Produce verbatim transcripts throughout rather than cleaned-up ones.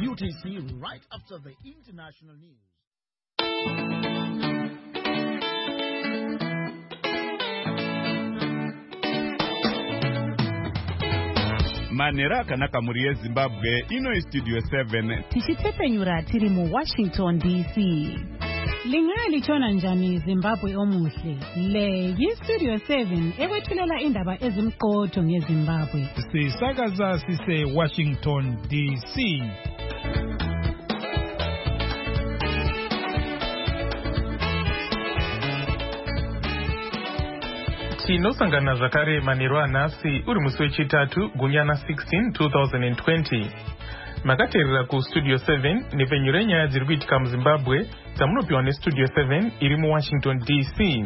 U T C right after the international news. Manera kanaka muri Zimbabwe ino studio seven Tichitepenyura tiri mu Washington D C. Lingali chona njani Zimbabwe omuhle. Le yi studio seven ewethulela indaba ezimqotho ngeZimbabwe. Sisakaza sise Washington D C. Tinosangana zvakare manheru anhasi uri musi wechitatu gunyana sixteen twenty twenty. Makateerera ku Studio seven nepfenyuro yenyaya dziri kuitika muZimbabwe dzamunopiwa neStudio seven iri muWashington D C.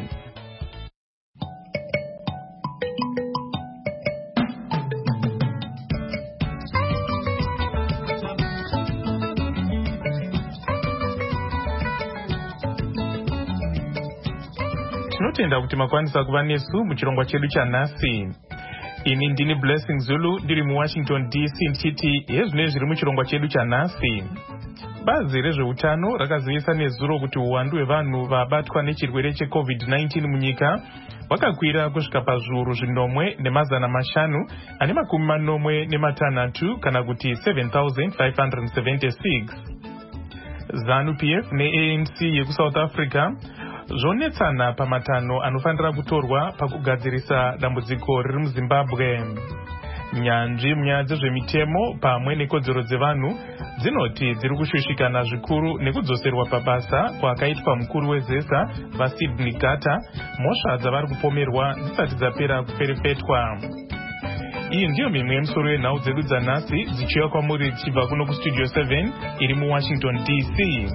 Tinotenda kuti makwanisa kuva nesu muchirongwa chedu chanhasi. Ini ndini Blessing Zulu ndiri muWashington D C ndichiti hezvino zviri muchirongwa chedu chanhasi. Bazi rezveutano rakazivisa nezuro kuti uwandu hwevanhu vabatwa nechirwere cheCovid nineteen munyika wakakwira kusvika pazviuru zvinomwe nemazana mashanu ane makumi manomwe nematanhatu kana kuti seven thousand five hundred seventy-six. ZANU P F neA N C yekuSouth Africa zvonetsana pamatano anofanira kutorwa pakugadzirisa dambudziko riri muZimbabwe. Nyanzvi munyaya dzezvemitemo pamwe nekodzero dzevanhu dzinoti dziri kushushikana zvikuru nekudzoserwa pabasa kwakaitwa mukuru wezesa vaSydney Gata mhosva dzavari kupomerwa dzisati dzapera kuperefetwa. Iyi ndiyo mimwe yemisoro yenhau dzedu dzanhasi dzichiuya kwamuri dzichibva kuno kuStudio seven iri muWashington D C.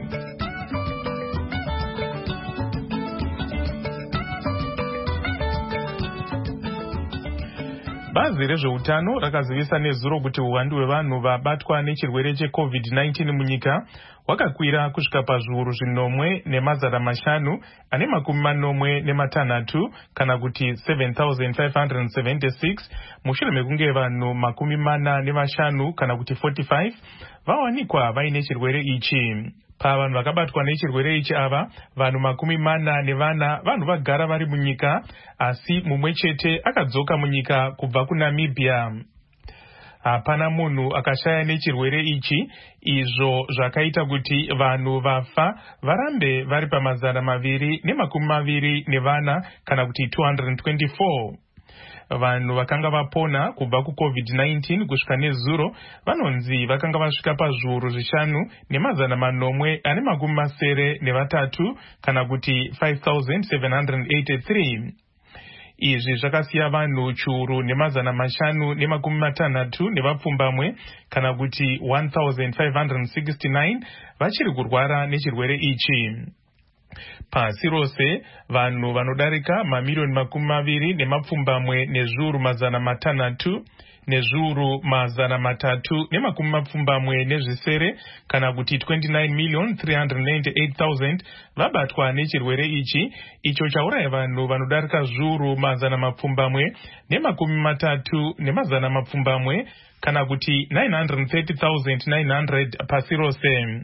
Bazi rezveutano rakazivisa nezuro kuti uwandu hwevanhu vabatwa nechirwere cheCovid nineteen munyika wakakwira kusvika pazviuru zvinomwe nemazana mashanu ane makumi manomwe nematanhatu kana kuti seven thousand five hundred seventy-six mushure mekunge vanhu makumi mana nevashanu kana kuti forty-five vawanikwa vaine chirwere ichi. Pavanhu vakabatwa nechirwere ichi ava vanhu makumi mana nevana vanhu vagara vari munyika, asi mumwe chete akadzoka munyika kubva kuNamibia. Hapana munhu akashaya nechirwere ichi, izvo zvakaita kuti vanhu vafa varambe vari pamazana maviri nemakumi maviri nevana kana kuti two hundred twenty-four. Vanhu vakanga vapona kubva kuCovid nineteen kusvika nezuro vanonzi vakanga vasvika pazviuru zvishanu nemazana manomwe ane makumi masere nevatatu kana kuti five thousand seven hundred eighty-three. Izvi zvakasiya vanhu chiuru nemazana mashanu nemakumi matanhatu nevapfumbamwe kana kuti one thousand five hundred sixty-nine vachiri kurwara nechirwere ichi. Pasi rose vanhu vanodarika mamiliyoni makumi maviri nemapfumbamwe nezviuru mazana matanhatu nezviuru mazana matatu nemakumi mapfumbamwe nezvisere kana kuti twenty-nine million three hundred ninety-eight thousand vabatwa nechirwere ichi, icho chauraya vanhu vanodarika zviuru mazana mapfumbamwe nemakumi matatu nemazana mapfumbamwe kana kuti nine hundred thirty thousand nine hundred pasi rose.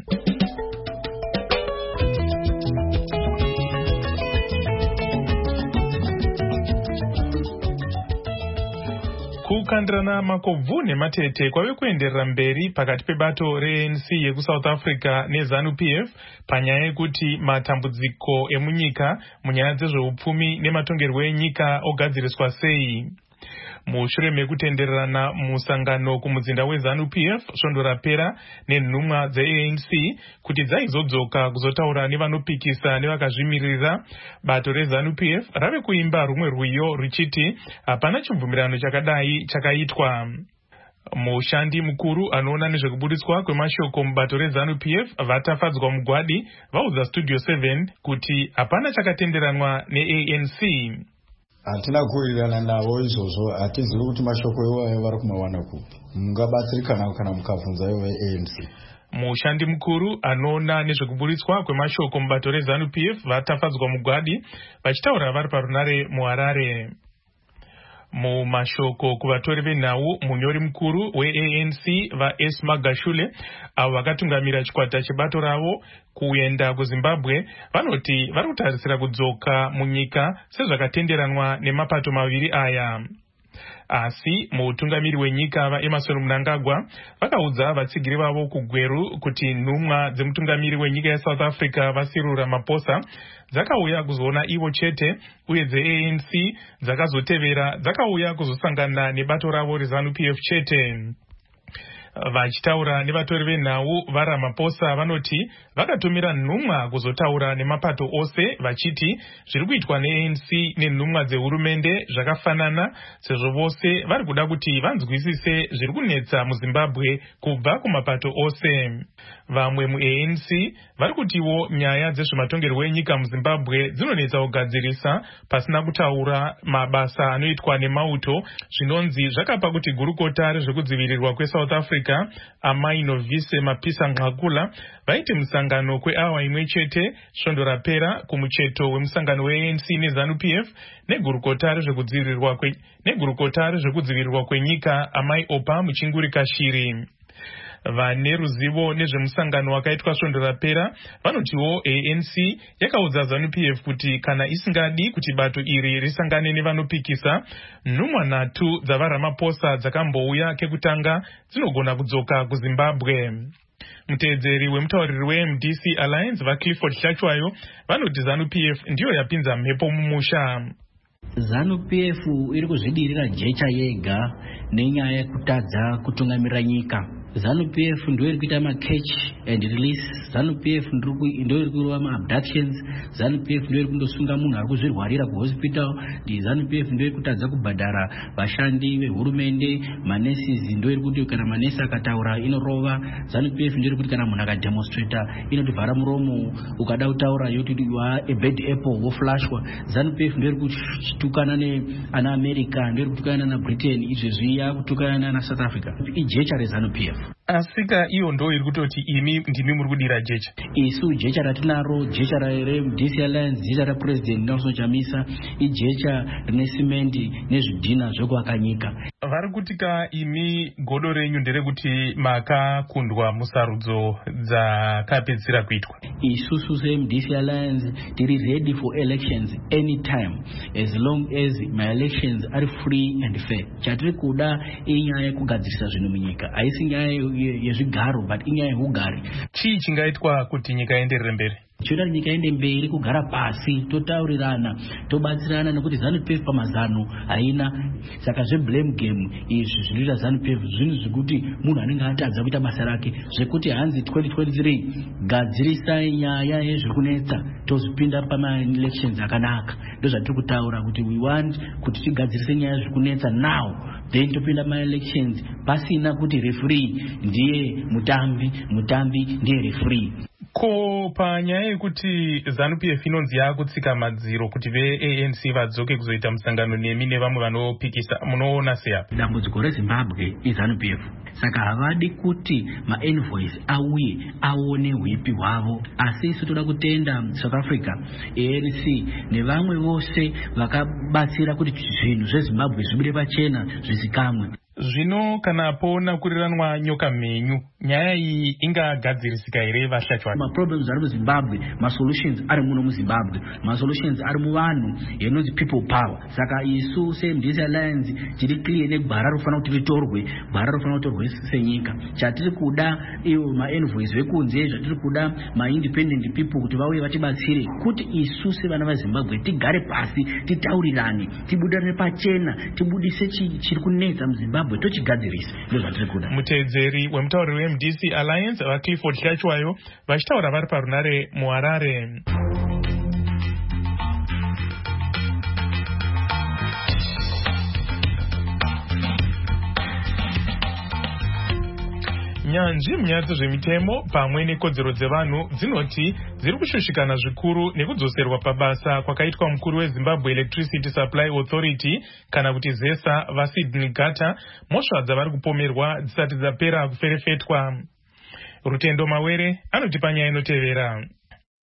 Kukandirana makobvu nematete kwave kuenderera mberi pakati pebato reA N C yekuSouth Africa neZANU P F panyaya yekuti matambudziko emunyika munyaya dzezveupfumi nematongerwo enyika ogadziriswa sei. Mushure mekutendererana musangano kumuzinda weZANU P F svondo rapera nenhumwa dzeA N C kuti dzaizodzoka kuzotaura nevanopikisa nevakazvimirira, bato reZANU P F rave kuimba rumwe rwiyo ruchiti hapana chibvumirano chakadai chakaitwa. Mushandi mukuru anoona nezvekubudiswa kwemashoko mubato reZANU P F vatafadzwa mugwadi vaudza Studio seven kuti hapana chakatenderanwa neA N C. Hatina kuwirirana navo izvozvo, hatizivi kuti mashoko iwayo vari kumawana kupi. Mungabatsirikana kana mukabvunza ivo veA N C. Mushandi mukuru anoona nezvekubudiswa kwemashoko mubato reZANU P F vatafadzwa mugwadi vachitaura vari parunare muHarare. Mumashoko kuvatori venhau munyori mukuru we-A N C vaS Magashule avo vakatungamira chikwata chebato ravo kuenda kuZimbabwe vanoti vari kutarisira kudzoka munyika sezvakatenderanwa nemapato maviri aya. Asi mutungamiri wenyika vaEmerson Mnangagwa vakaudza vatsigiri vavo kugweru kuti nhumwa dzemutungamiri wenyika yeSouth Africa vaCyril Ramaphosa dzakauya kuzoona ivo chete uye dze-A N C dzakazotevera dzakauya kuzosangana nebato ravo reZANU-P F chete. Vachitaura nevatori venhau vaRamaphosa vanoti vakatumira nhumwa kuzotaura nemapato ose vachiti zviri kuitwa ne-A N C nenhumwa dzehurumende zvakafanana sezvo vose vari kuda kuti vanzwisise zviri kunetsa muZimbabwe kubva kumapato ose. Vamwe mu-A N C vari kutiwo nyaya dzezvematongerwo enyika muZimbabwe dzinonetsa kugadzirisa pasina kutaura mabasa anoitwa nemauto zvinonzi zvakapa kuti gurukota rezvekudzivirirwa kweSouth Africa Amai Novise Mapisa Nqakula vaite musangano kweawa imwe chete svondo rapera kumucheto wemusangano we-A N C neZANU-P F negurukota rezvekudzivirirwa kwe negurukota rezvekudzivirirwa kwenyika Amai Opa Muchinguri Kashiri. Vane ruzivo nezvemusangano wakaitwa svondo rapera vanotiwo A N C yakaudza ZANU-P F kuti kana isingadi kuti bato iri risangane nevanopikisa, nhumwa nhatu dzavaRamaphosa dzakambouya kekutanga dzinogona kudzoka kuZimbabwe. Mutedzeri wemutauriri we-M D C Alliance vaClifford Hlachwayo vanoti ZANU-P F ndiyo yapinza mhepo mumusha. ZANU-P F iri kuzvidirira jecha yega nenyaya yekutadza kutungamira nyika. ZANU-P F ndio iri kuita ma-catch and release. ZANU-P F ndio iri kurova ma-abductions. ZANU-P F ndio iri kundosunga munhu ari kuzvirwarira kuhospital. ZANU-P F ndio iri kutadza kubhadhara vashandi vehurumende. Manesi ndio iri kuti kana manesi akataura inorova. ZANU-P F ndio iri kuti kana munhu akademonstrata inotivhara muromo, ukada kutaura yoti wa a bad apple woflashwa. ZANU-P F ndio iri kutukana neana America, ndio iri kutukana na Britain, izvo zviya kutukana na South Africa. Ijecha reZANU-P F. Asika iyo ndo iri kutoti imi ndimi muri kudira jecha. Isu jecha ratinaro, jecha re-M D C Alliance, jecha raPresident Nelson Chamisa, ijecha rine simendi nezvidhina zvokuakanyika. Vari kutika imi godo renyu nderekuti makakundwa musarudzo dzakapedzisira kuitwa. Isusu se-M D C Alliance tiri ready for elections anytime as long as my elections are free and fair. Chatiri kuda inyaya kugadzirisa zvinhu munyika. Aisi nyaya yezvigaro but inyaya yeugari. Chii chingaitwa kuti nyika ienderere mberi? Choda nyika ende mberi kugara pasi totaurirana tobatsirana nekuti ZANU-P F pamazano haina, saka zve blame game izvi zvinoita ZANU-P F zvinhu zvekuti munhu anenge atadza kuita basa rake zvekuti hanzi twenty twenty-three gadzirisai nyaya yezvekunetsa tozipinda pama-elections akanaka. Ndo zvatiri kutaura kuti we want kuti tigadzirise nyaya yezvekunetsa now then topinda ma-elections pasina kuti referee ndiye mutambi, mutambi ndiye referee. Ko panyaya yekuti ZANU-P F inonzi yakutsika madziro kuti ve-A N C vadzoke kuzoita musangano nemi nevamwe vanopikisa, munoona seyapi? Dambudziko reZimbabwe iZANU-P F. Saka havadi kuti ma-envoys auye aone hwipi hwavo. Asi isu toda kutenda South Africa, A N C nevamwe vose vakabatsira kuti zvinhu zveZimbabwe zvibude pachena zvizikamwe. Zvino kana pona kuriranwa nyoka mhenyu, nyaya iyi ingagadzirisika here vaShlachwayo? Ma problems ari muZimbabwe, ma solutions ari muno muZimbabwe, ma solutions ari muvanhu, yenonzi people power. Saka isu se-M D C Alliance tiri clear negwara rofana kuti ritorwe, gwara rofana kutorwe senyika. Chatiri kuda iwo ma-envoys vekunze, chatiri kuda ma-independent people kuti vauye vatibatsire kuti isu sevana vaZimbabwe tigare pasi, titaurirane, tibudirane pachena, tibudise chiri kunetsa muZimbabwe. Mutedzeri wemutauriri we-M D C Alliance vaClifford Hlachwayo vachitaura vari parunare muHarare. Nyanzvi munyaya dzezvemitemo pamwe nekodzero dzevanhu dzinoti dziri kushushikana zvikuru nekudzoserwa pabasa kwakaitwa mukuru weZimbabwe Electricity Supply Authority kana kuti ZESA vaSydney Gata, mhosva dzavari kupomerwa dzisati dzapera kuferefetwa. Rutendo Mawere anoti panyaya inotevera.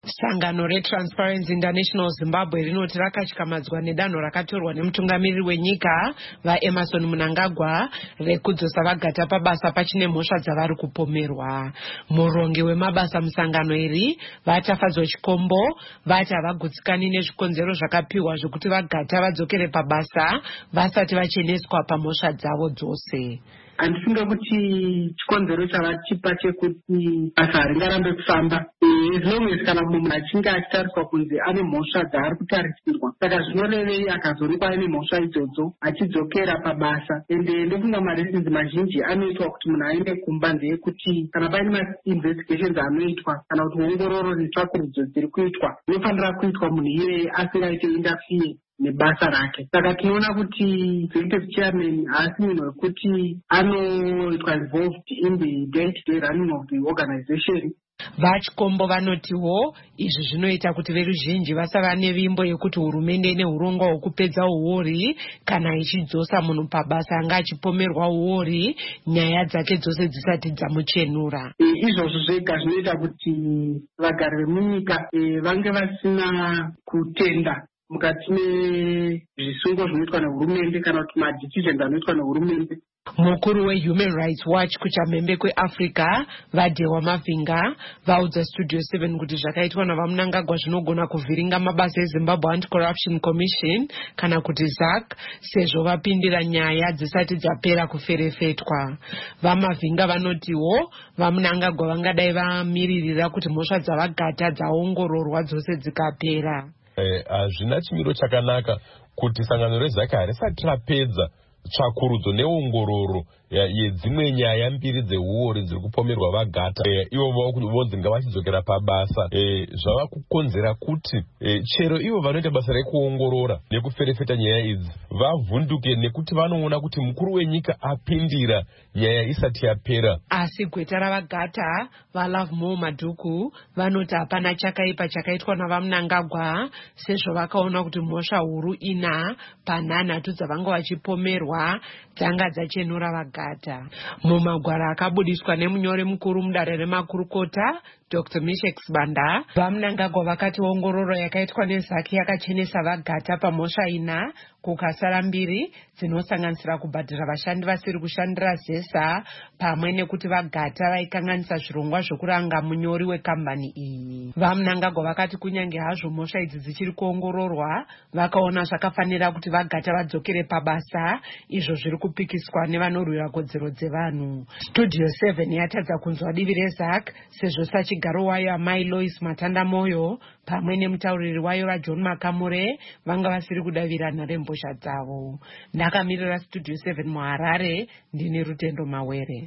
Sangano reTransparency International Zimbabwe rinoti rakatyamadzwa nedanho rakatorwa nemutungamiriri wenyika vaEmerson Mnangagwa rekudzosa vagata pabasa pachine mhosva dzavari kupomerwa. Murongi wemabasa musangano iri vatafadzwa chikombo vati havagutsikani nezvikonzero zvakapiwa zvokuti vagata vadzokere pabasa vasati vacheneswa pamhosva dzavo dzose. Andifunga kuti chikonzero chavachipa chekuti basa haringarambe kufamba as long as kana munhu achinge achitariswa kunzi ane mhosva dzaari kutarisirwa, saka zvinorevei akazorikwa ane mhosva idzodzo achidzokera pabasa. Ende ndofunga mareasons mazhinji anoitwa kuti munhu aende kumba ndeyekuti kana paine mainvestigations anoitwa kana kuti ongororo netsvakurudzo dziri kuitwa inofanira kuitwa munhu iyeye asingaite interfere nebasa rake. Saka tinoona kuti executive chairman haasi munhu wekuti anoitwa involved in the day-to-day running of the organization. Vachikombo vanotiwo izvi zvinoita kuti veruzhinji vasava nevimbo yekuti hurumende ine urongwa hwekupedza uori kana ichidzosa munhu pabasa anga achipomerwa uori nyaya dzake dzose dzisati dzamuchenura. E, izvozvo zvega zvinoita kuti vagari vemunyika e, vange vasina kutenda mukati mezvisungo zvinoitwa nehurumende kana kuti madecisions anoitwa nehurumende. Mukuru weHuman Rights Watch kuchamhembe kweAfrica vaDhewa Mavhinga vaudza Studio seven kuti zvakaitwa navaMnangagwa zvinogona kuvhiringa mabasa eZimbabwe Anti-Corruption Commission kana kuti Z A C sezvo vapindira nyaya dzisati dzapera kuferefetwa. VaMavhinga vanotiwo vaMnangagwa vangadai vamiririra kuti mhosva dzavagata dzaongororwa dzose dzikapera. Hazvina eh, chimiro chakanaka kuti sangano reZAC harisati rapedza tsvakurudzo neongororo yedzimwe nyaya mbiri dzeuori dziri kupomerwa vagata e, ivo vonzi ngavachidzokera pabasa e, zvava kukonzera kuti e, chero ivo vanoita basa rekuongorora nekuferefeta nyaya idzi vavhunduke nekuti vanoona kuti mukuru wenyika apindira nyaya isati yapera. Asi gweta ravagata vaLove More Madhuku vanoti hapana chakaipa chakaitwa navaMnangagwa sezvo vakaona kuti mhosva huru ina panhanhatu dzavanga vachipomerwa dzanga dzachenura vagata. Mumagwara akabudiswa nemunyori mukuru mudare remakurukota Doctor Mishek Sibanda, vaMnangagwa vakati ongororo yakaitwa neZAC yakachenesa vagata pamhosva ina kukasara mbiri dzinosanganisira kubhadhira vashandi vasiri kushandira zesa pamwe nekuti vagata vaikanganisa zvirongwa zvokuranga munyori wekambani iyi. VaMnangagwa vakati kunyange hazvo mhosva idzi dzichiri kuongororwa vakaona zvakafanira kuti vagata vadzokere pabasa, izvo zviri kupikiswa nevanorwira kodzero dzevanhu. Studio seven yatadza kunzwa divi reZAC sezvo sachigaro wayo amai Lois Matanda Moyo pamwe nemutauriri wayo raJohn Makamure vanga vasiri kudavirana rembozha dzavo. Ndakamirira Studio seven muHarare ndine Rutendo Mawere.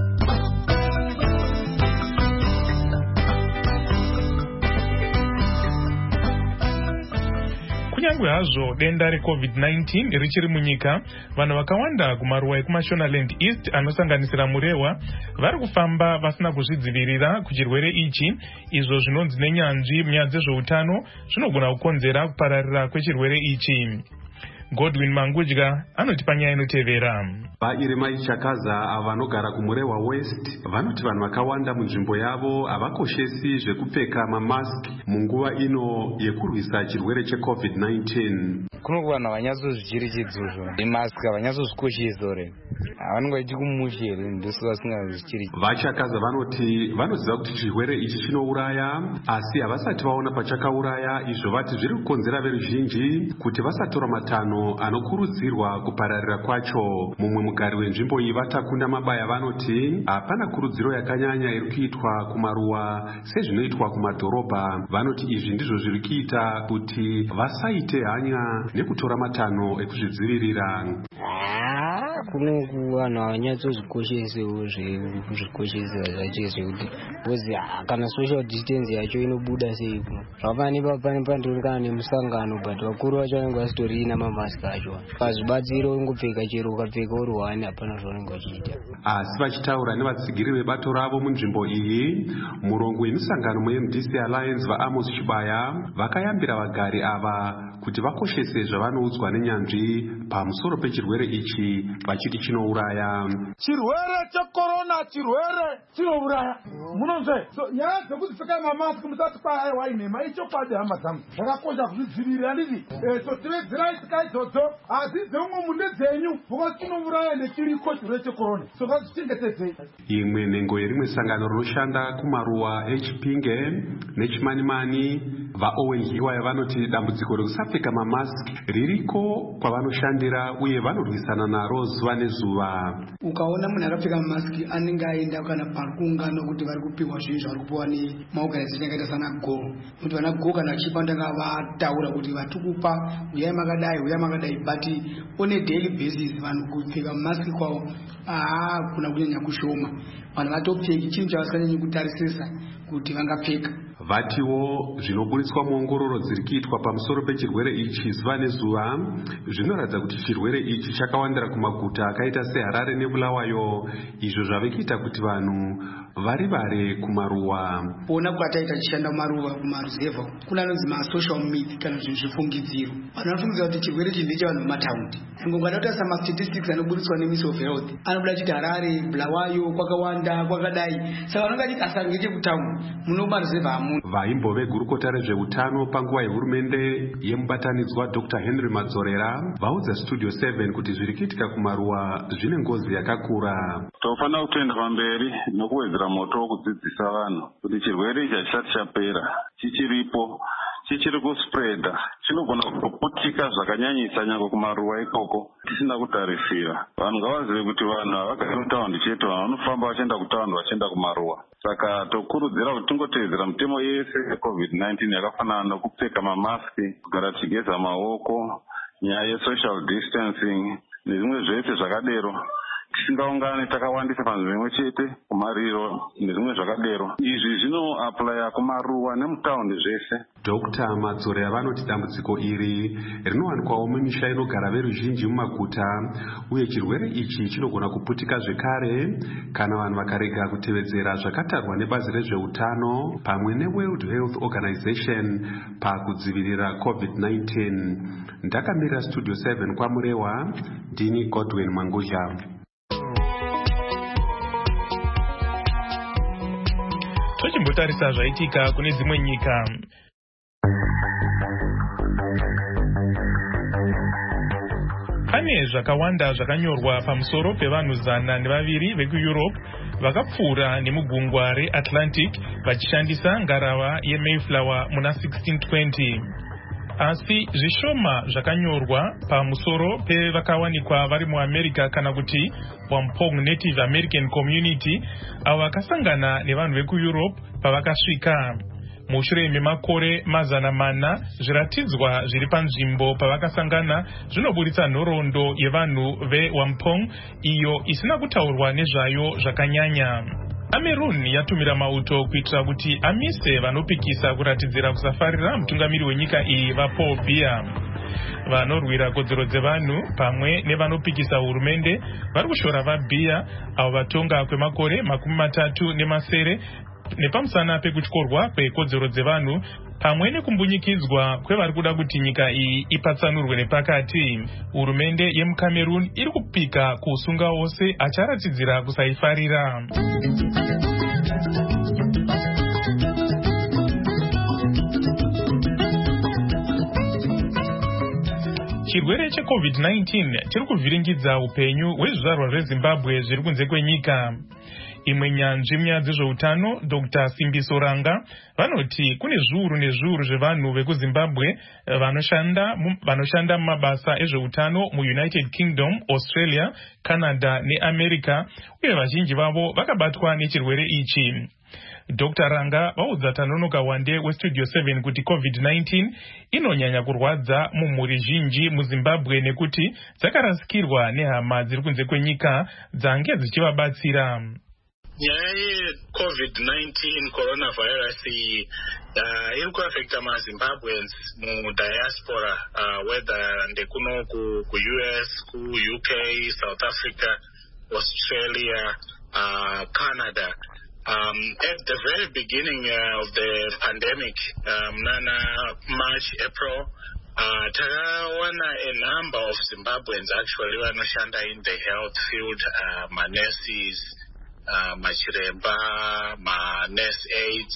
Kunyange hazvo denda reCovid nineteen richiri munyika, vanhu vakawanda kumaruwa ekuMashonaland East anosanganisira Murewa vari kufamba vasina kuzvidzivirira kuchirwere ichi, izvo zvinonzi nenyanzvi munyaya dzezveutano zvinogona kukonzera kupararira kwechirwere ichi. Godwin Mangudya anotipa nyaya inotevera. VaIremai Chakaza vanogara kuMurewa West vanoti vanhu vakawanda munzvimbo yavo havakoshesi zvekupfeka mamaski munguva ino yekurwisa chirwere cheCovid nineteen. Kuno vanhu havanyatsozvicherechedzozvo nemaski havanyatsozvikoshesore havanongoiti kumushere ndosi vasingazvicherechedzi. VaChakaza vanoti vanoziva kuti chirwere ichi chinouraya asi havasati vaona pachakauraya, izvo vati zviri kukonzera veruzhinji kuti vasatora matanho anokurudzirwa kupararira kwacho. Mumwe mugari wenzvimbo iyi Vatakunda Mabaya vanoti hapana kurudziro yakanyanya iri kuitwa kumaruwa sezvinoitwa kumadhorobha. Vanoti izvi ndizvo zviri kuita kuti vasaite hanya nekutora matanho ekuzvidzivirira. Kuno vanhu havanyatsozvikoshesewo zvezvikoshesa zvacho zvekuti bozi kana social distance yacho inobuda sei kuno zvapane papane pandiringana nemusangano but vakuru vacho vanenge vasitorina mamaski acho pazvibatsiro ungopfeka chero ukapfeka uri wani hapana zvavanenge vachiita. Asi vachitaura nevatsigiri vebato ravo munzvimbo iyi, murongo wemusangano muM D C Alliance vaAmos Chibaya vakayambira vagari ava kuti vakoshese zvavanoudzwa nenyanzvi pamusoro pechirwere ichi chiti chinouraya. Chirwere chekorona chirwere chinouraya. Munonzve? So nyaya dzekuzipfeka mamaski musati kwaye wainema icho kwadi hama dzangu. Zvakakosha kuzvidzivirira handiti. So tivedzirai tsika idzodzo asi dzemwe munde dzenyu because chinouraya nechiriko chirwere chekorona. So ngazvichengetedzei. Imwe nhengo yerimwe sangano rinoshanda kumaruwa eChipinge neChimanimani vaOwen Hiwaya vanoti dambudziko rekusapfeka mamaski ririko kwavanoshandira uye vanorwisana naro zuva nezuva. Ukaona munhu akapfeka mamaski anenge aenda kana pakungano kuti vari kupiwa zvinhu zvari kupiwa nemaorganization akaita sana go kuti vana go kana chipa ndanga vataura kuti vatukupa uyai makadai uyai makadai but on a daily basis vanhu kupfeka mamaski kwavo aa kuna kunyanya kushoma vanhu vatopfeki chinhu chavasinganyanyi kutarisisa kuti vangapfeka. Vatiwo zvinoburitswa muongororo dziri kuitwa pamusoro pechirwere ichi zuva nezuva zvinoratidza kuti chirwere ichi chakawandira kumaguta akaita seHarare neBulawayo, izvo zvave kuita kuti vanhu varivare kumaruwa. Pona kwataita tichishanda kumaruwa kumaruzevha kuna anonzi masocial myth kana zvinhu zvifungidziro. Vanhu vanofungidzira kuti chirwere ichi ndechevanhu vemataundi. Ngongwa ndatarisa mastatistics anoburitswa neMinis of Health anobuda chiti Harare, Bulawayo kwakawanda kwakadai. Saka vanenge vachiti asari ngechekutaundi muno kumaruzevha hamu. Vaimbove gurukota rezveutano panguva yehurumende yemubatanidzwa Doctor Henry Madzorera vaudza Studio seven kuti zviri kuitika kumaruwa zvine ngozi yakakura. Tofanira kutoenda pamberi nokuwedzera moto wokudzidzisa vanhu kuti chirwere ichi hachisati chapera, chichiripo, chichiri kuspreda, chinogona kuputika zvakanyanyisa nyangwe kumaruwa ikoko tisina kutarisira. Vanhu ngavazive kuti vanhu havagari mutaundi chete, vanhu vanofamba vachienda kutaundi vachienda kumaruwa. Saka tokurudzira kuti tingoteedzera mitemo yese yeCovid nineteen yakafanana nokupfeka mamaski, kugara tichigeza maoko, nyaya yesocial distancing nezvimwe zvese zvakadero. Tisingaungane takawandisa panzvimbo imwe chete kumariro nezvimwe zvakadero. Izvi zvinoaplaya kumaruwa nemutaundi zvese. Doctor Madzorera vanoti dambudziko iri rinowanikwawo mumisha inogara veruzhinji mumaguta uye chirwere ichi chinogona kuputika zvekare kana vanhu vakarega kutevedzera zvakatarwa nebazi rezveutano pamwe neWorld Health Organization pakudzivirira COVID nineteen. Ndakamirira Studio seven kwaMurewa, ndini Godwin Manguzha. Tochimbotarisa zvaitika kune dzimwe nyika. Pane zvakawanda zvakanyorwa pamusoro pevanhu zana nevaviri vekuEurope vakapfuura nemugungwa reAtlantic vachishandisa ngarava yeMayflower muna sixteen twenty. Asi zvishoma zvakanyorwa pamusoro pevakawanikwa vari muAmerica kana kuti Wampong Native American Community avo vakasangana nevanhu vekuEurope pavakasvika. Mushure memakore mazana mana zviratidzwa zviri panzvimbo pavakasangana zvinoburitsa nhoroondo yevanhu veWampong iyo isina kutaurwa nezvayo zvakanyanya. Cameroon yatumira mauto kuitira kuti amise vanopikisa kuratidzira kusafarira mutungamiri wenyika iyi vaPaul Biya. Vanorwira kodzero dzevanhu pamwe nevanopikisa hurumende vari kushora vaBiya avo vatonga kwemakore makumi matatu nemasere nepamusana pekutyorwa kwekodzero dzevanhu pamwe nekumbunyikidzwa kwevari kuda kuti nyika iyi ipatsanurwe nepakati. Hurumende yemuCameroon iri kupika kuusunga wose acharatidzira kusaifarira. Chirwere cheCovid nineteen chiri kuvhiringidza upenyu hwezvizvarwa zveZimbabwe zviri kunze kwenyika. Imwe nyanzvi munyaya dzezveutano Doctor Simbiso Ranga vanoti kune zviuru nezviuru zvevanhu vekuZimbabwe vanoshanda vanoshanda mumabasa ezveutano muUnited Kingdom, Australia, Canada neAmerica uye vazhinji vavo vakabatwa nechirwere ichi. Doctor Ranga vaudza Tanonoka Wande weStudio seven kuti COVID nineteen inonyanya kurwadza mumhuri zhinji muZimbabwe nekuti dzakarasikirwa nehama dziri kunze kwenyika dzange dzichivabatsira. Nyaya yeCovid nineteen coronavirus uh, iri kuaffecta maZimbabweans mudiaspora uh, whether ndekuno ku, ku U S, ku U K, South Africa, Australia, uh, Canada. Um, at the very beginning uh, of the pandemic, um, Nana, March, April, Uh, takawana a number of Zimbabweans actually vanoshanda in the health field, uh, ma-nurses, uh, machiremba, ma-nurse aides,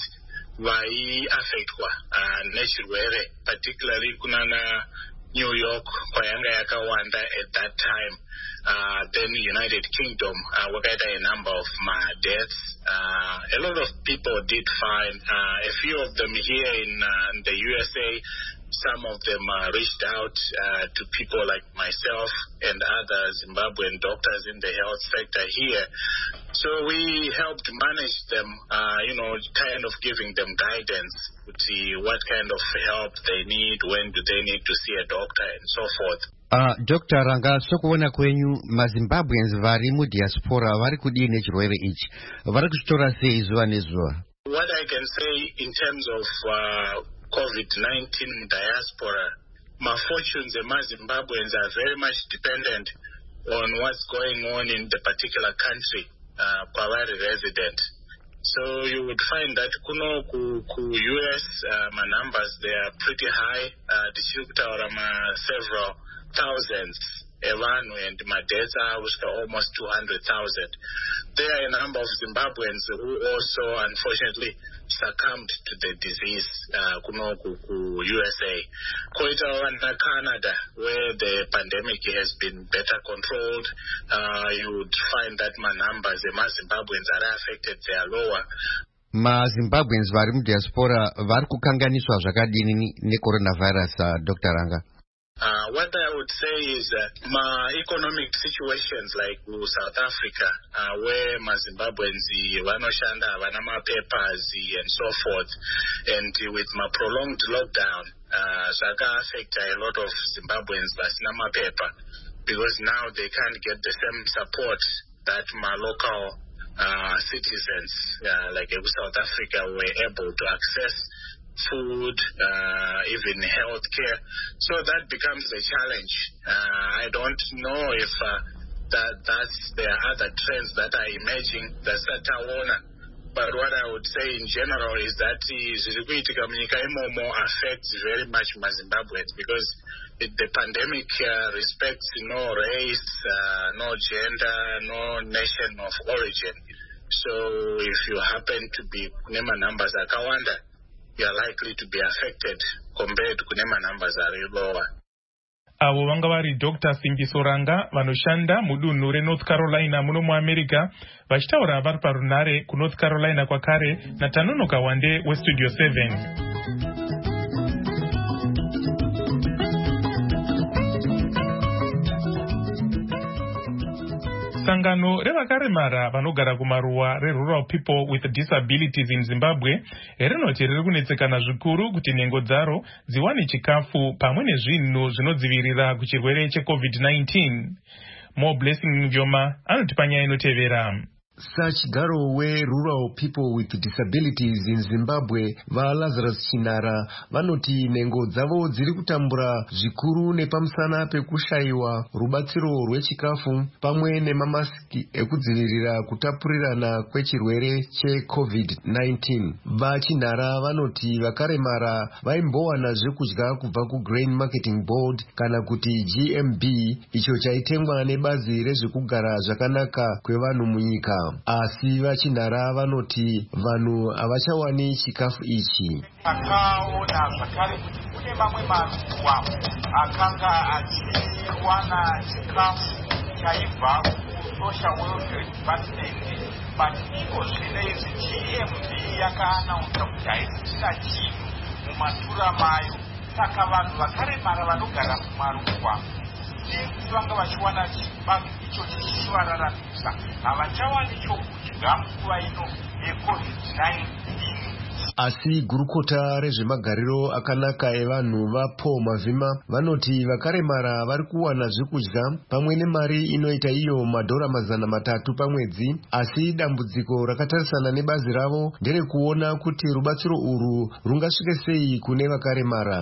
vai-affectwa uh, nechirwere, particularly kunana New York, kwayanga yakawanda at that time. Uh, then United Kingdom, uh, we got a number of uh, deaths. Uh, a lot of people did fine. Uh, a few of them here in, uh, in the U S A, some of them uh, reached out uh, to people like myself and other Zimbabwean doctors in the health sector here. So we helped manage them, uh, you know, kind of giving them guidance to see what kind of help they need, when do they need to see a doctor, and so forth. Uh, Doctor Ranga, sokuona kwenyu maZimbabweans vari mu diaspora vari kudini chirwere ichi, vari kuchitora sei zuva nezuva? What I can say in terms of uh, COVID nineteen diaspora, my fortunes and my Zimbabweans are very much dependent on what's going on in the particular country, uh, kwavari resident. So you would find that kuno ku, ku U S, uh, my numbers, they are pretty high, uh, distributor several thousands, Evanu and Madeza, which are almost two hundred thousand. There are a number of Zimbabweans who also, unfortunately, succumbed to the disease, uh, kuno ku, ku U S A. Koita wana Canada, where the pandemic has been better controlled, uh, you would find that my numbers, the my Zimbabweans are affected, they are lower. Ma Zimbabweans vari mu diaspora vari kukanganiswa zvakadini ne coronavirus, uh, Doctor Ranga? Uh, what I would say is that my economic situations like South Africa, uh, where my Zimbabweans, vanoshanda, vanama papers and so forth, and with my prolonged lockdown, uh, Zaka affect a lot of Zimbabweans vasinama paper, because now they can't get the same support that my local uh, citizens, uh, like South Africa, were able to access. Food, uh, even health care. So that becomes a challenge. Uh, I don't know if uh, that that's there are other trends that are emerging that Satawana. But what I would say in general is that the more affects very much Zimbabweans, because it, the pandemic uh, respects no race, uh, no gender, no nation of origin. So if you happen to be Nema numbers akawanda, you are likely to be affected compared to kunema numbers are lower. Avo vanga vari Doctor Simbiso Ranga vanoshanda mudunhu reNorth Carolina muno muAmerica, vachitaura vari parunare kuNorth Carolina kwakare naTanonoka Wande weStudio seven. Sangano revakaremara vanogara kumaruwa reRural People with Disabilities in Zimbabwe rinoti riri kunetsekana zvikuru kuti nhengo dzaro dziwane chikafu pamwe nezvinhu zvinodzivirira kuchirwere cheCovid nineteen. More Blessing Njoma anoti panyaya inotevera. Sachigaro weRural People with Disabilities in Zimbabwe vaLazarus Chinara vanoti nhengo dzavo dziri kutambura zvikuru nepamusana pekushayiwa rubatsiro rwechikafu pamwe nemamasiki ekudzivirira kutapurirana kwechirwere cheCovid nineteen. VaChinara vanoti vakaremara vaimbowana zvekudya kubva kuGrain Marketing Board kana kuti G M B, icho chaitengwa nebazi rezvekugara zvakanaka kwevanhu munyika. Asi vaChinara vanoti vanhu havachawani chikafu ichi. Takaona zvakare kuti kune mamwe mazuva akanga achiwana chikafu chaibva kuSocial Welfare Department, but iko zvinezvi G M B yakaanaunza kuti haisisina chinhu mumatura mayo. Saka vanhu vakaremara vanogara kumaruwa kuti vanga vachiwana chikafu icho chichivararamisa, havachawani chokudya munguva ino yeCovid nineteen. Asi gurukota rezvemagariro akanaka evanhu vaPaul Mavhima vanoti vakaremara vari kuwana zvekudya pamwe nemari inoita iyo madhora mazana matatu pamwedzi, asi dambudziko rakatarisana nebazi ravo nderekuona kuti rubatsiro urwu rungasvike sei kune vakaremara.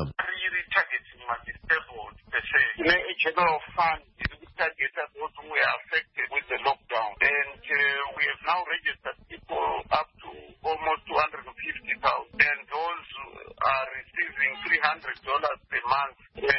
General fund targeted those who were affected with the lockdown, and uh, we have now registered people up to almost two hundred fifty thousand, and those are receiving three hundred dollars per month. Uh,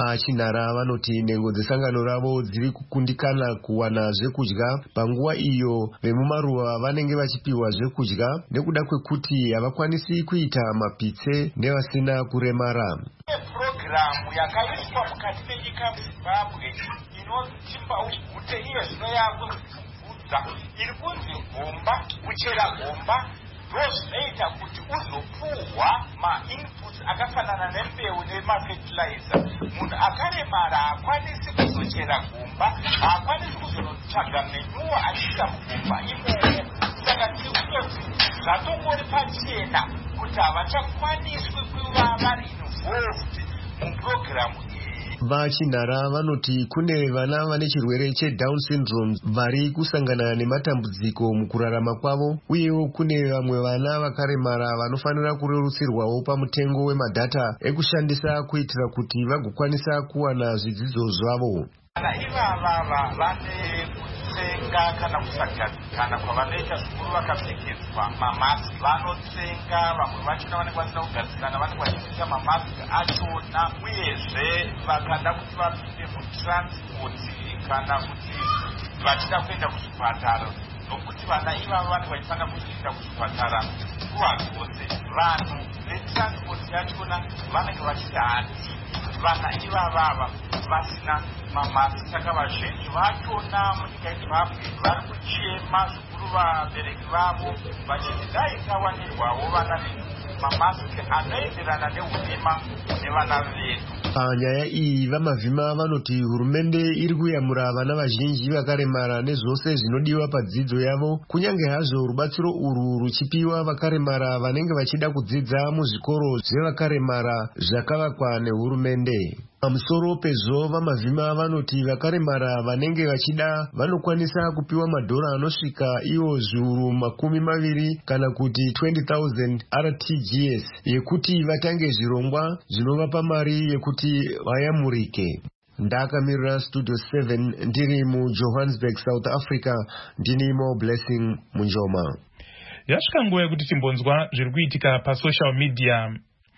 Vachinara vanoti nhengo dzesangano ravo dziri kukundikana kuwana zvekudya panguva iyo vemumaruva vanenge vachipiwa zvekudya nekuda kwekuti havakwanisi kuita mapitse nevasina kuremara. Programu yakaiswa mukati menyika muZimbabwe inotimba ugute iyo zvino yakuzvibvudza iri kunzi gomba kuchera gomba ndo zvinoita kuti uzopuhwa mainputs akafanana nembeu nemafertilizer. Munhu akaremara haakwanisi kuzochera gomba, haakwanisi kuzonotsvaga menyuwa achiisa mugomba imomo. Saka tiri kutoti zvatongori pachena kuti havachakwaniswi kuva vari involved mupurogiramu iyi. Vachinara vanoti kune vana vane chirwere cheDown syndrome vari kusangana nematambudziko mukurarama kwavo, uyewo kune vamwe vana vakaremara vanofanira kurerutsirwawo pamutengo wemadhata ekushandisa kuitira kuti vagokwanisa kuwana zvidzidzo zvavo. Kana ivava vane kutsenga kana kusagadzikana kwavanoita zvikuru vakapfekedzwa mamaski vanotsenga, vamwe vachona vanenge vasina kugadzikana vanenge vachiisa mamaski achona, uyezve vakada kuti vapinde mutranspoti kana kuti vachida kuenda kuzvipatara, nokuti vana ivava vanenge vachifanira kuzoenda kuzvipatara nguva dzose. Vanhu vetranspoti yachona vanenge vachiti hati vana ivavava vasina mamaski. Saka vazhinji vachona munyika yeZimbabwe vari kuchema zvikuru vabereki vavo vachiti dai ikawanirwawo vana vedu mamaski anoenderana neurema nevana vedu. Panyaya iyi vamavhima vanoti hurumende iri kuyamura vana vazhinji vakaremara nezvose zvinodiwa padzidzo yavo, kunyange hazvo rubatsiro urwu ruchipiwa vakaremara vanenge vachida kudzidza muzvikoro zvevakaremara zvakavakwa nehurumende. Pamusoro pezvo vamavhima vanoti vakaremara vanenge vachida vanokwanisa kupiwa madhora anosvika iwo zviuru makumi maviri kana kuti twenty thousand R T G S yekuti vatange zvirongwa zvinovapa mari yekuti vayamurike. Ndakamirira Studio seven ndiri muJohannesburg, South Africa, ndinimo Blessing Munjoma. Yasvika nguva yekuti timbonzwa zviri kuitika pasocial media.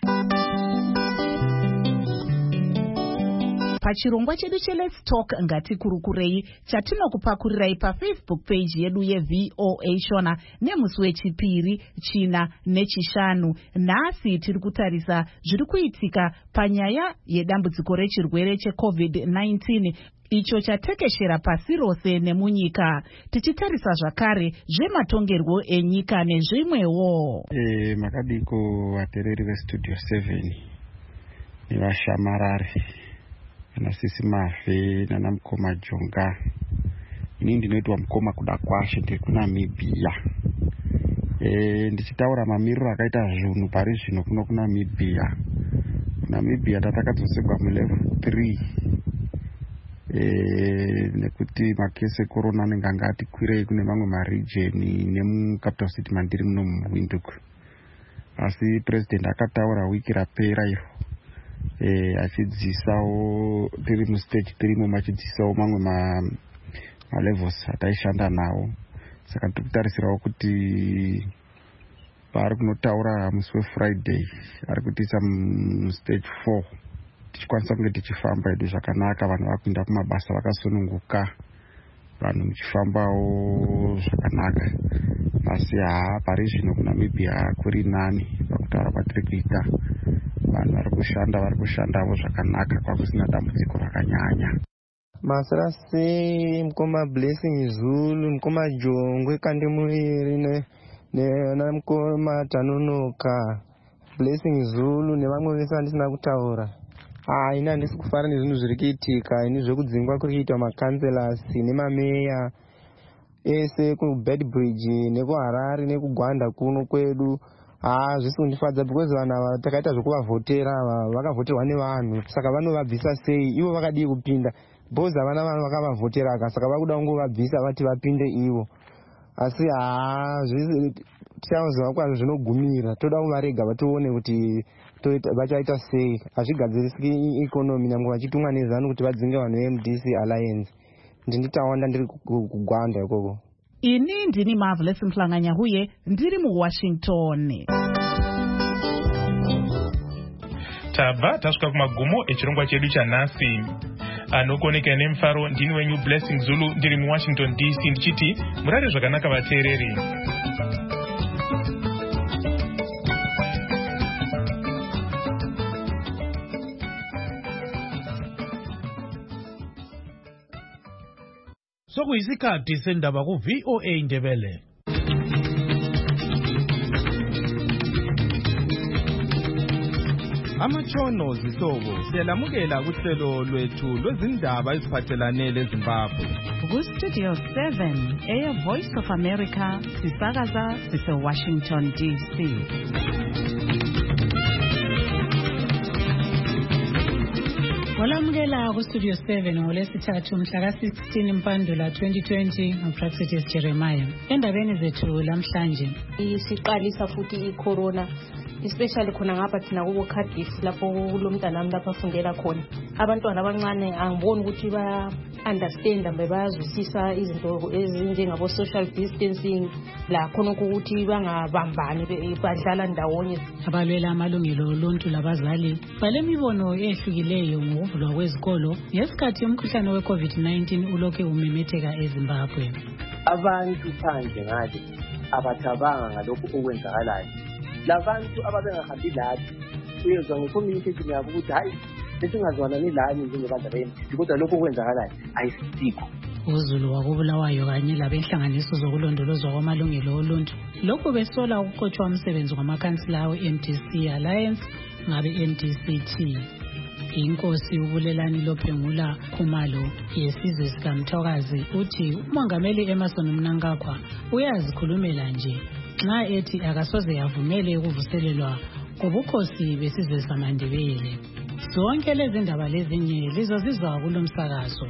Pachirongwa chedu cheLet's Talk ngatikurukurei chatinokupakurirai paFacebook page yedu yeV O A Shona nemusi wechipiri, china nechishanu. Nhasi tiri kutarisa zviri kuitika panyaya yedambudziko rechirwere cheCovid nineteen icho chatekeshera pasi rose nemunyika, tichitarisa zvakare zvematongerwo enyika nezvimwewo. Eh, makadiko vatereri veStudio seven nevashamarari Nasisi Mafe nana Mukoma Jonga. Ini ndinoitwa Mukoma kuda kwashe ndiri kuNamibia. Eh, ndichitaura mamiriro akaita zvinhu pari zvino kuno kuNamibia. Namibia tatakadzoserwa mulevel three. Eh, nekuti makese corona anenge anga ati kwirei kune mamwe marijeni nemucapital city mandiri muno muWindhoek. Asi president akataura wiki rapera iro eh achidzisawo tiri mu stage three mo machidzisawo mamwe ma ma levels ataishanda nawo. Saka tikutarisirawo kuti pari kunotaura musi weFriday ari kutiisa mu stage four tichikwanisa kunge tichifamba edu zvakanaka, vanhu vakuenda kumabasa vakasununguka, vanhu muchifambawo zvakanaka. Asi haa pari zvino kuNamibia kuri nani pakutaura kwatiri kuita. Vanhu vari kushanda vari kushandawo zvakanaka, kwakusina dambudziko rakanyanya. Masarasi Mukoma Blessing Zulu, Mukoma Jongwe Kandimuiri ne ne Mukoma Tanonoka Blessing Zulu nevamwe vese vandisina kutaura. Ah, ina ndisi kufara nezvinhu zviri kuitika, ini zvekudzingwa kuri kuitwa makanselasi nemameya ese kuBedbridge nekuHarare nekugwanda kuno kwedu. Ah, zvisi kundifadza because vanhu ava takaita zvekuvavhotera, vakavhoterwa nevanhu, saka vanovabvisa sei? Ivo vakadii kupinda? Because havana vanhu vakavavhotera, saka vakuda kungovabvisa vati vapinde ivo. Asi haa, tichazova kwazvo zvinogumira, toda kuvarega vatione kuti vachaita sei. Hazvigadzirisiki ikonomi nyange vachitumwa nezano kuti vadzinge vanhu veM D C Alliance. Ndinotawanda ndiri kugwanda ikoko. Ini ndini Marvelous Mhlanganya huye ndiri muWashington. tabva tasvika kumagumo echirongwa chedu chanhasi. Anokoneka nemufaro ndini wenyu Blessing Zulu ndiri muWashington D C ndichiti murare zvakanaka vateereri. Sokuyisikhathi sendaba ku V O A Ndebele. Amachono zisobo siyalamukela kuhlelo lwethu lwezindaba eziphathelane leZimbabwe. Ku Studio seven, Air Voice of America, sisakaza sise Washington D C. Walamukela ku Studio seven ngolesithathu mhla ka sixteen Mpandula twenty twenty nguPractice Jeremiah. Endabeni zethu lamhlanje isiqalisa futhi icorona, especially khona ngapha thina kubo Cardiff lapho kulomntana lapha afundela khona. Abantwana abancane angiboni ukuthi ba understand mbe bayazwisisa izinto ezinjengabo social distancing la khona ukuthi bangabambani badlala ndawonye. Abalwela amalungelo oluntu labazali balemibono ehlukileyo ngokuvulwa kwezikolo ngesikhathi umkhuhlane we COVID nineteen ulokhe umemetheka eZimbabwe. Abantu phandle ngale abathabanga ngalokho okwenzakalayo. Labantu ababengahambi lathi uyezwa ngecommunication yabo ukuthi hayi sesingazwanani lani njengebantu bempi kodwa lokho okwenzakalayo ayisikho. uZulu wakubulawayo kanye labenhlanganiso zokulondolozwa kwamalungelo oluntu lokho besola ukuqotshwa umsebenzi kwamakhansila we-M D C Alliance ngabe-M D C T. Inkosi ubulelani lophengula Khumalo yesizwe sikaMthokazi uthi umongameli Emmerson Mnangagwa uyazikhulumela nje nxa ethi akasoze yavumele ukuvuselelwa kubukhosi besizwe samaNdebele. Zonke lezi ndaba lezinye lizozizwa kulomsakazo.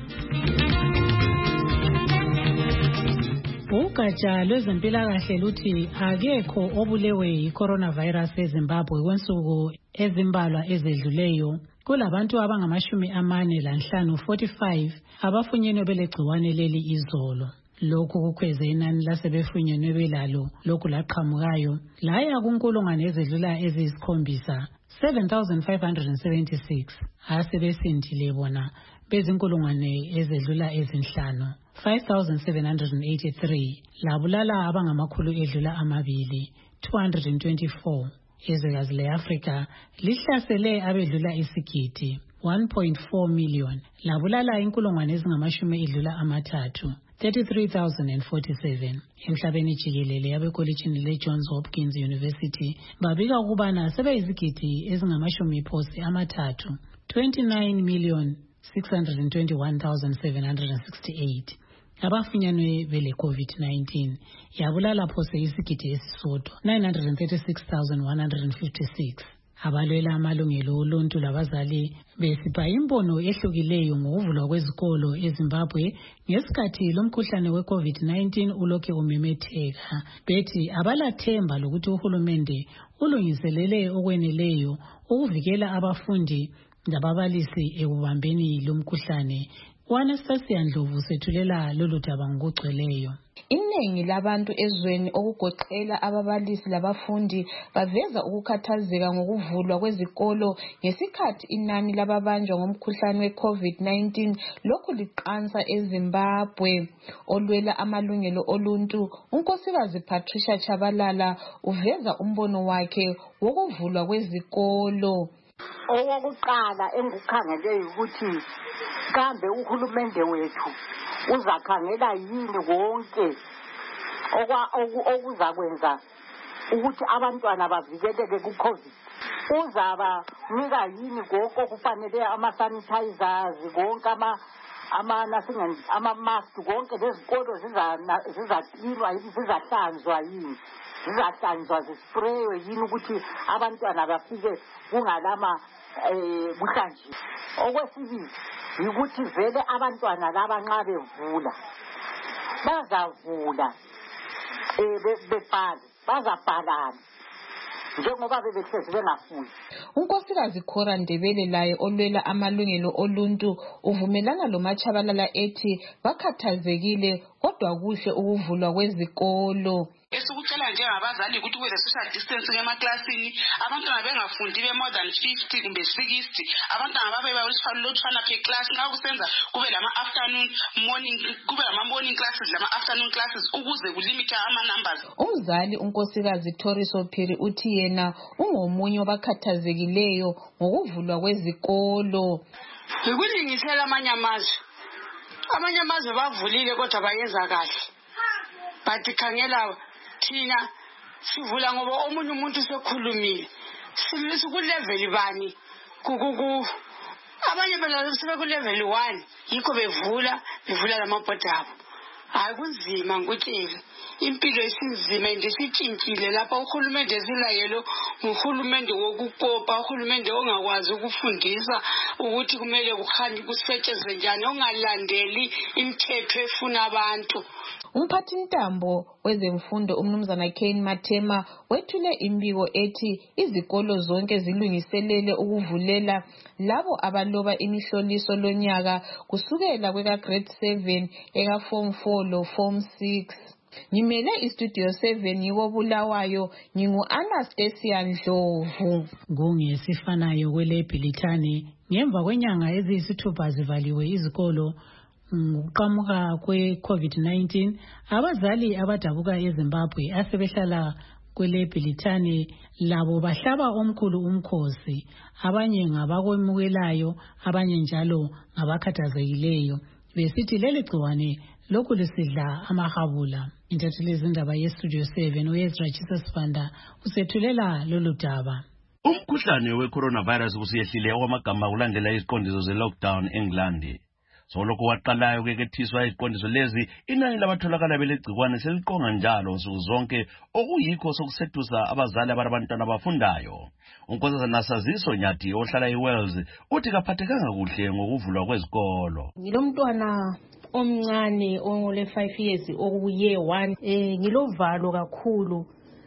Ugatsha lwezempilakahle luthi akekho obulewe yi-coronavirus eZimbabwe kwensuku ezimbalwa ezedluleyo. Kulabantu abangamashumi amane lanhlanu forty-five abafunyenwe belegciwane leli izolo. Lokhu kukhweze inani lasebefunyenwe belalo lokhu laqhamukayo laya kunkulungwane ezedlula eziyisikhombisa seven thousand five hundred seventy-six asebesindile bona bezinkulungwane ezedlula ezinhlanu five thousand seven hundred eighty-three labulala abangamakhulu edlula amabili two hundred twenty-four. Izwekazi le-Afrika lihlasele abedlula isigidi one point four million labulala inkulungwane ezingamashumi edlula amathathu thirty-three thousand forty-seven. Emhlabeni jikelele abekolitshini le-Johns Hopkins University babika ukubana sebeyizigidi ezingamashumi phosi amathathu twenty-nine million six hundred twenty-one thousand seven hundred sixty-eight abafunyanwe bele COVID nineteen yabulala phose isigidi esisodwa nine hundred thirty-six thousand one hundred fifty-six. Abalwela amalungelo oluntu labazali besipha imbono ehlukileyo ngokuvulwa kwezikolo eZimbabwe ngesikhathi lomkhuhlane we-COVID nineteen ulokhe umemetheka. Bethi abalathemba lokuthi uhulumende ulungiselele okweneleyo ukuvikela abafundi lababalisi ekubambeni lomkhuhlane. Anastasia Ndlovu sethulela lolu daba ngokugcweleyo. Iningi labantu ezweni okugoqela ababalisi labafundi baveza ukukhathazeka ngokuvulwa kwezikolo ngesikhathi inani lababanjwa ngomkhuhlane we-COVID nineteen lokhu liqansa eZimbabwe. Olwela amalungelo oluntu unkosikazi Patricia Chabalala uveza umbono wakhe wokuvulwa kwezikolo. Owokuqala engikukhangele ukuthi kambe uhulumende wethu uzakhangela yini konke okuzakwenza ukuthi abantwana bavikeleke ku-COVID. Uzaba nika yini konke kufanele ama-sanitizers konke ama-mask konke lezikolo zizaqinwa yini zizahlanzwa yini zizahlanzwa zispraywe yini ukuthi abantwana bafike kungalama buhlanjiswa. Okwesibili yikuthi vele abantwana laba nxa bevula bazavula bebhale bazabhalana njengoba bebehlezi bengafundi. Unkosikazi Khora Ndebele laye olwela amalungelo oluntu uvumelana loMachabalala ethi bakhathazekile kodwa kuhle ukuvulwa kwezikolo. Esikucela njengabazali ukuthi kube social distancing emaklasini, abantwana bengafundi be more than fifty kumbe sixty, abantwana babe balutshwana per class. Nxa kusenza kube lama afternoon morning, kube lama morning classes lama afternoon classes ukuze kulimita ama numbers. Umzali unkosikazi Toriso Phiri uthi yena ungomunye obakhathazekileyo ngokuvulwa kwezikolo. Ngikulingisela amanye amazwe. Amanye amazwe bavulile kodwa bayenza kahle. Bathi khangela thina sivula ngoba omunye umuntu sekhulumile. Silisa ku level bani kukuku abanye bela sibe ku level one yikho bevula bevula lamabhoda abo. Hayi kunzima ngutshela. Impilo isinzima ndisitshintshile lapha uhulumende esilayelo uhulumende wokukopa uhulumende ongakwazi ukufundisa ukuthi kumele kukhandi kusetshenzwe njani ongalandeli imithetho efuna abantu. Umphathintambo wezemfundo umnumzana Kane Matema wethule imbiko ethi izikolo zonke zilungiselele ukuvulela labo abaloba imihloliso lonyaka kusukela kweka grade seven eka form four lo form six. Ngimele istudio seven ngiko Bulawayo, ngingu Anastasia Ndlovu. Ngongesifanayo kweleBhilithane ngemva kwenyanga eziyisithupha zivaliwe izikolo ngokuqhamuka kwe-COVID nineteen, abazali abadabuka eZimbabwe asebehlala kweleBhilithane labo bahlaba omkhulu umkhosi, abanye ngabakwemukelayo, abanye njalo ngabakhathazekileyo besithi leli gciwane lokhu lisidla amahabula. Intatheli yezindaba yestudio seven uEzra Jesus Fanda usethulela lolu daba. Umkhuhlane we-coronavirus usuyehlile okwamagama kulandela iziqondiso ze-lockdown eNgilandi. Solokhu waqalayo kekethiswa iziqondiso lezi, inani labatholakala belegcikwane seliqonga njalo nsuku zonke, okuyikho sokusethusa abazali abarabantwana abafundayo. Unkosazana Nasaziso Nyathi ohlala eWales uthi kaphathekanga kuhle ngokuvulwa kwezikolo. Ngilomntwana omncane ole five years okuye one, eh ngilovalo kakhulu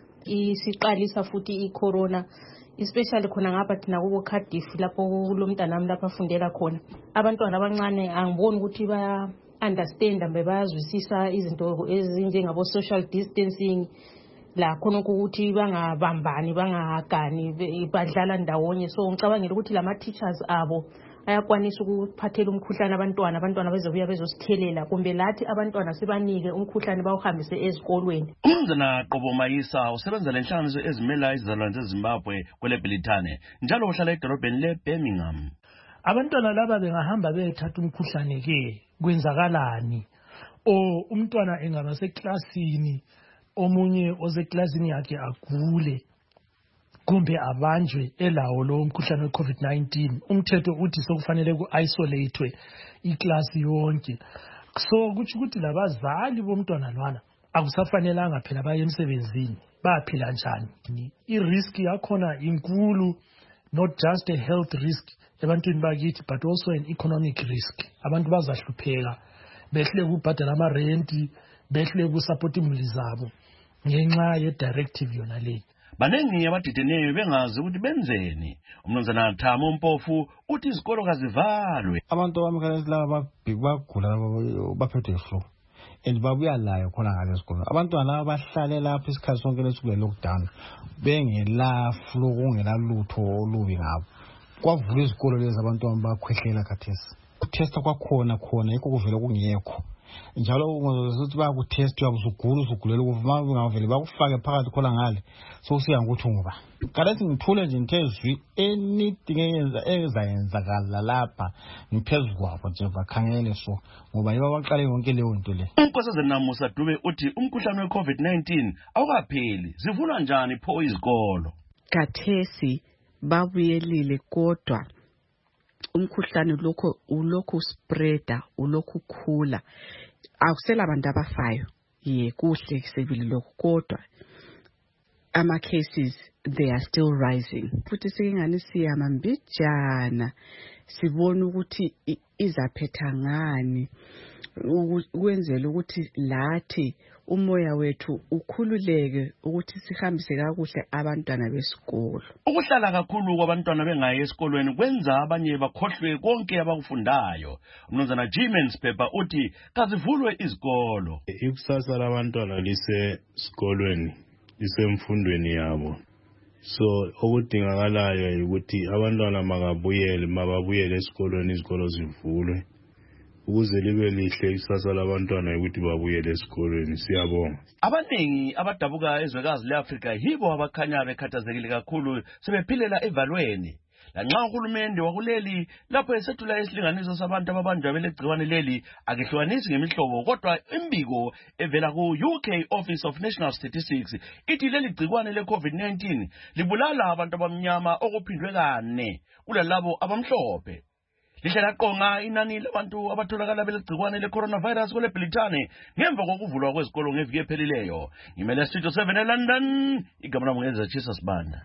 isiqalisa futhi icorona, especially khona ngapha thina kubo Cardiff lapho kulomntana nami lapha afundela khona. Abantwana abancane angiboni ukuthi baya understand mbe bayazwisisa izinto ezinjengabo social distancing, la khona ukuthi bangabambani bangahagani badlala ndawonye. So ngicabangela ukuthi lama teachers abo ayakwanisa ukuphathela umkhuhlane abantwana abantwana bezobuya bezosithelela kumbe lathi abantwana sibanike umkhuhlane bawuhambise ezikolweni. Umnumzana Qobo Mayisa usebenza lenhlanganiso ezimela izizalwane zeZimbabwe kweleBhilithane njalo uhlala edolobheni leBirmingham. Abantwana laba bengahamba bethatha umkhuhlane ke kwenzakalani? O umntwana engaba seklasini, omunye oseklasini yakhe agule kumbe abanjwe elawo lo umkhuhlane we-COVID nineteen, umthetho uthi sokufanele ku-isolate iklasi yonke. So kutsho ukuthi labazali bomntwana lwana akusafanelanga phela baye emsebenzini, baphila njani? I-risk yakhona inkulu, not just a health risk ebantwini bakithi but also an economic risk. Abantu bazahlupheka, behle ukubhadala amarenti, behle ukusupport imuli zabo ngenxa ye-directive yona leyi. Banengi abadideneyo bengazi ukuthi benzeni. Umnumzana Thamo Mpofu uthi izikolo kazivalwe. Abantu abamkhalesi laba bagula baphethwe flu and babuya layo khona ngale sikolo. Abantwana abahlale lapha isikhathi sonke lesukule lockdown bengela flu kungela lutho olubi ngabo. Kwavula izikolo lezi abantwana bakhwehlela khathesi. Ukutesta kwakhona khona yikho kuvela kungekho. Njalo ngokuthi bakutesta ubusugula usugulela ukuvuma ngavele bakufake phakathi khola ngale so usiya ukuthi ngoba kalethi ngithule nje ngithezwi anything eyenza ezayenzakala lapha ngiphezulu kwabo nje bakhangele so ngoba yiba baqale yonke leyo nto le. Unkosazana Musa Dube uthi umkhuhlane we-COVID nineteen awukapheli, zivulwa njani pho izikolo? Kathesi babuyelile kodwa umkhuhlane lokho ulokhu spreader ulokhu khula, akusela abantu abafayo. Ye kuhle kusebile lokho kodwa ama cases they are still rising. Futhi sikingani siyama mbijana sibona ukuthi izaphetha ngani ukwenzela ukuthi lathi umoya wethu ukhululeke ukuthi sihambise kakuhle abantwana besikolo. Ukuhlala kakhulu kwabantwana bengayi esikolweni kwenza abanye bakhohlwe konke abakufundayo. Umnumzana Jimens Pepper uthi kazivulwe izikolo. Ikusasa labantwana lise sikolweni lisemfundweni yabo. So okudingakalayo ukuthi abantwana makabuyele mababuyele esikolweni izikolo zivulwe. Ukuze libe lihle ikusasa labantwana ukuthi babuyele esikolweni. Siyabonga. Abaningi abadabuka ezwekazi leAfrika yibo abakhanya bekhathazekile kakhulu sebephilela evalweni. Lanxa uhulumende wakuleli lapho esethula isilinganiso sabantu ababanjwa belegciwane leli akehlukanisi ngemihlobo kodwa imbiko evela ku U K Office of National Statistics ithi leli gciwane le COVID nineteen libulala abantu abamnyama okuphindwe kane kulalabo abamhlophe. Lihlela qonga inani labantu abatholakala belegciwane le-coronavirus kule Britane ngemva kokuvulwa kwezikolo ngeviki ephelileyo. Ngimele Studio seven eLondon, igama lami ngenza Jesus Banda.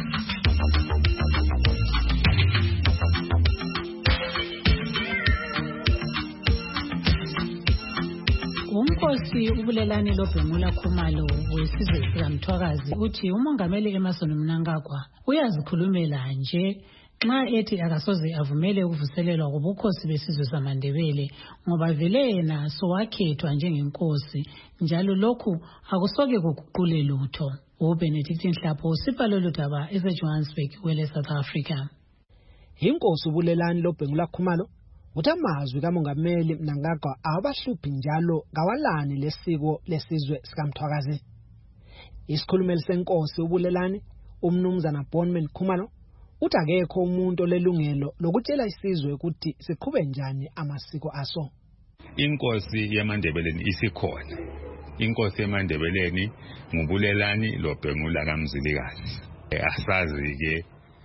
Umkhosi ubulelani loBhengula Khumalo wesizwe sikaMthwakazi uthi umongameli Emmerson Mnangagwa uyazikhulumela nje nxa ethi akasoze avumele ukuvuselelwa kobukhosi besizwe samaNdebele ngoba vele yena sowakhethwa njengenkosi njalo lokhu akusoke kuguqule lutho. uBenedict Nhlapho usibhalo lodaba eseJohannesburg kwele South Africa. Inkosi ubulelani loBhengula Khumalo uthi amazwi kamongameli Mnangagwa awabahluphi njalo ngawalani lesiko lesizwe sikaMthwakazi. Isikhulumeli senkosi ubulelani umnumzana Bonman Khumalo uthi akekho umuntu olelungelo lokutshela isizwe ukuthi siqhube njani amasiko aso. Inkosi yamaNdebeleni isikhona. Inkosi yamaNdebeleni ngubulelani loBhengula kaMzilikazi. Asazi ke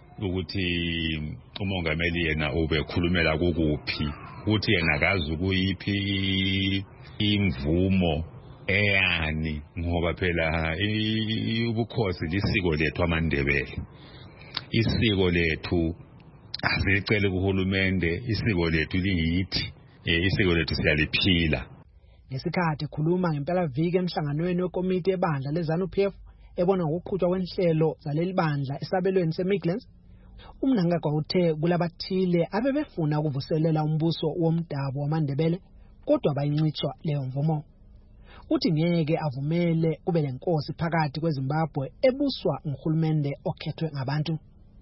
ukuthi umongameli yena ubekhulumela kukuphi ukuthi yena akazi ukuyiphi imvumo eyani ngoba phela ubukhosi lisiko lethu amaNdebele. Isiko lethu asicele kuhulumende, isiko lethu liyithi, isiko lethu siyaliphila. Ngesikhathi khuluma ngempela viki emhlanganweni wekomiti ebandla leZANU-P F ebona ngokuqhutshwa kwenhlelo zaleli bandla esabelweni seMidlands, uMnangagwa uthe kulabathile abebefuna ukuvuselela umbuso womdabu wamaNdebele kodwa bayincitshwa leyo mvumo. Uthi ngeke avumele kube lenkosi phakathi kweZimbabwe ebuswa nguhulumende okhethwe ngabantu.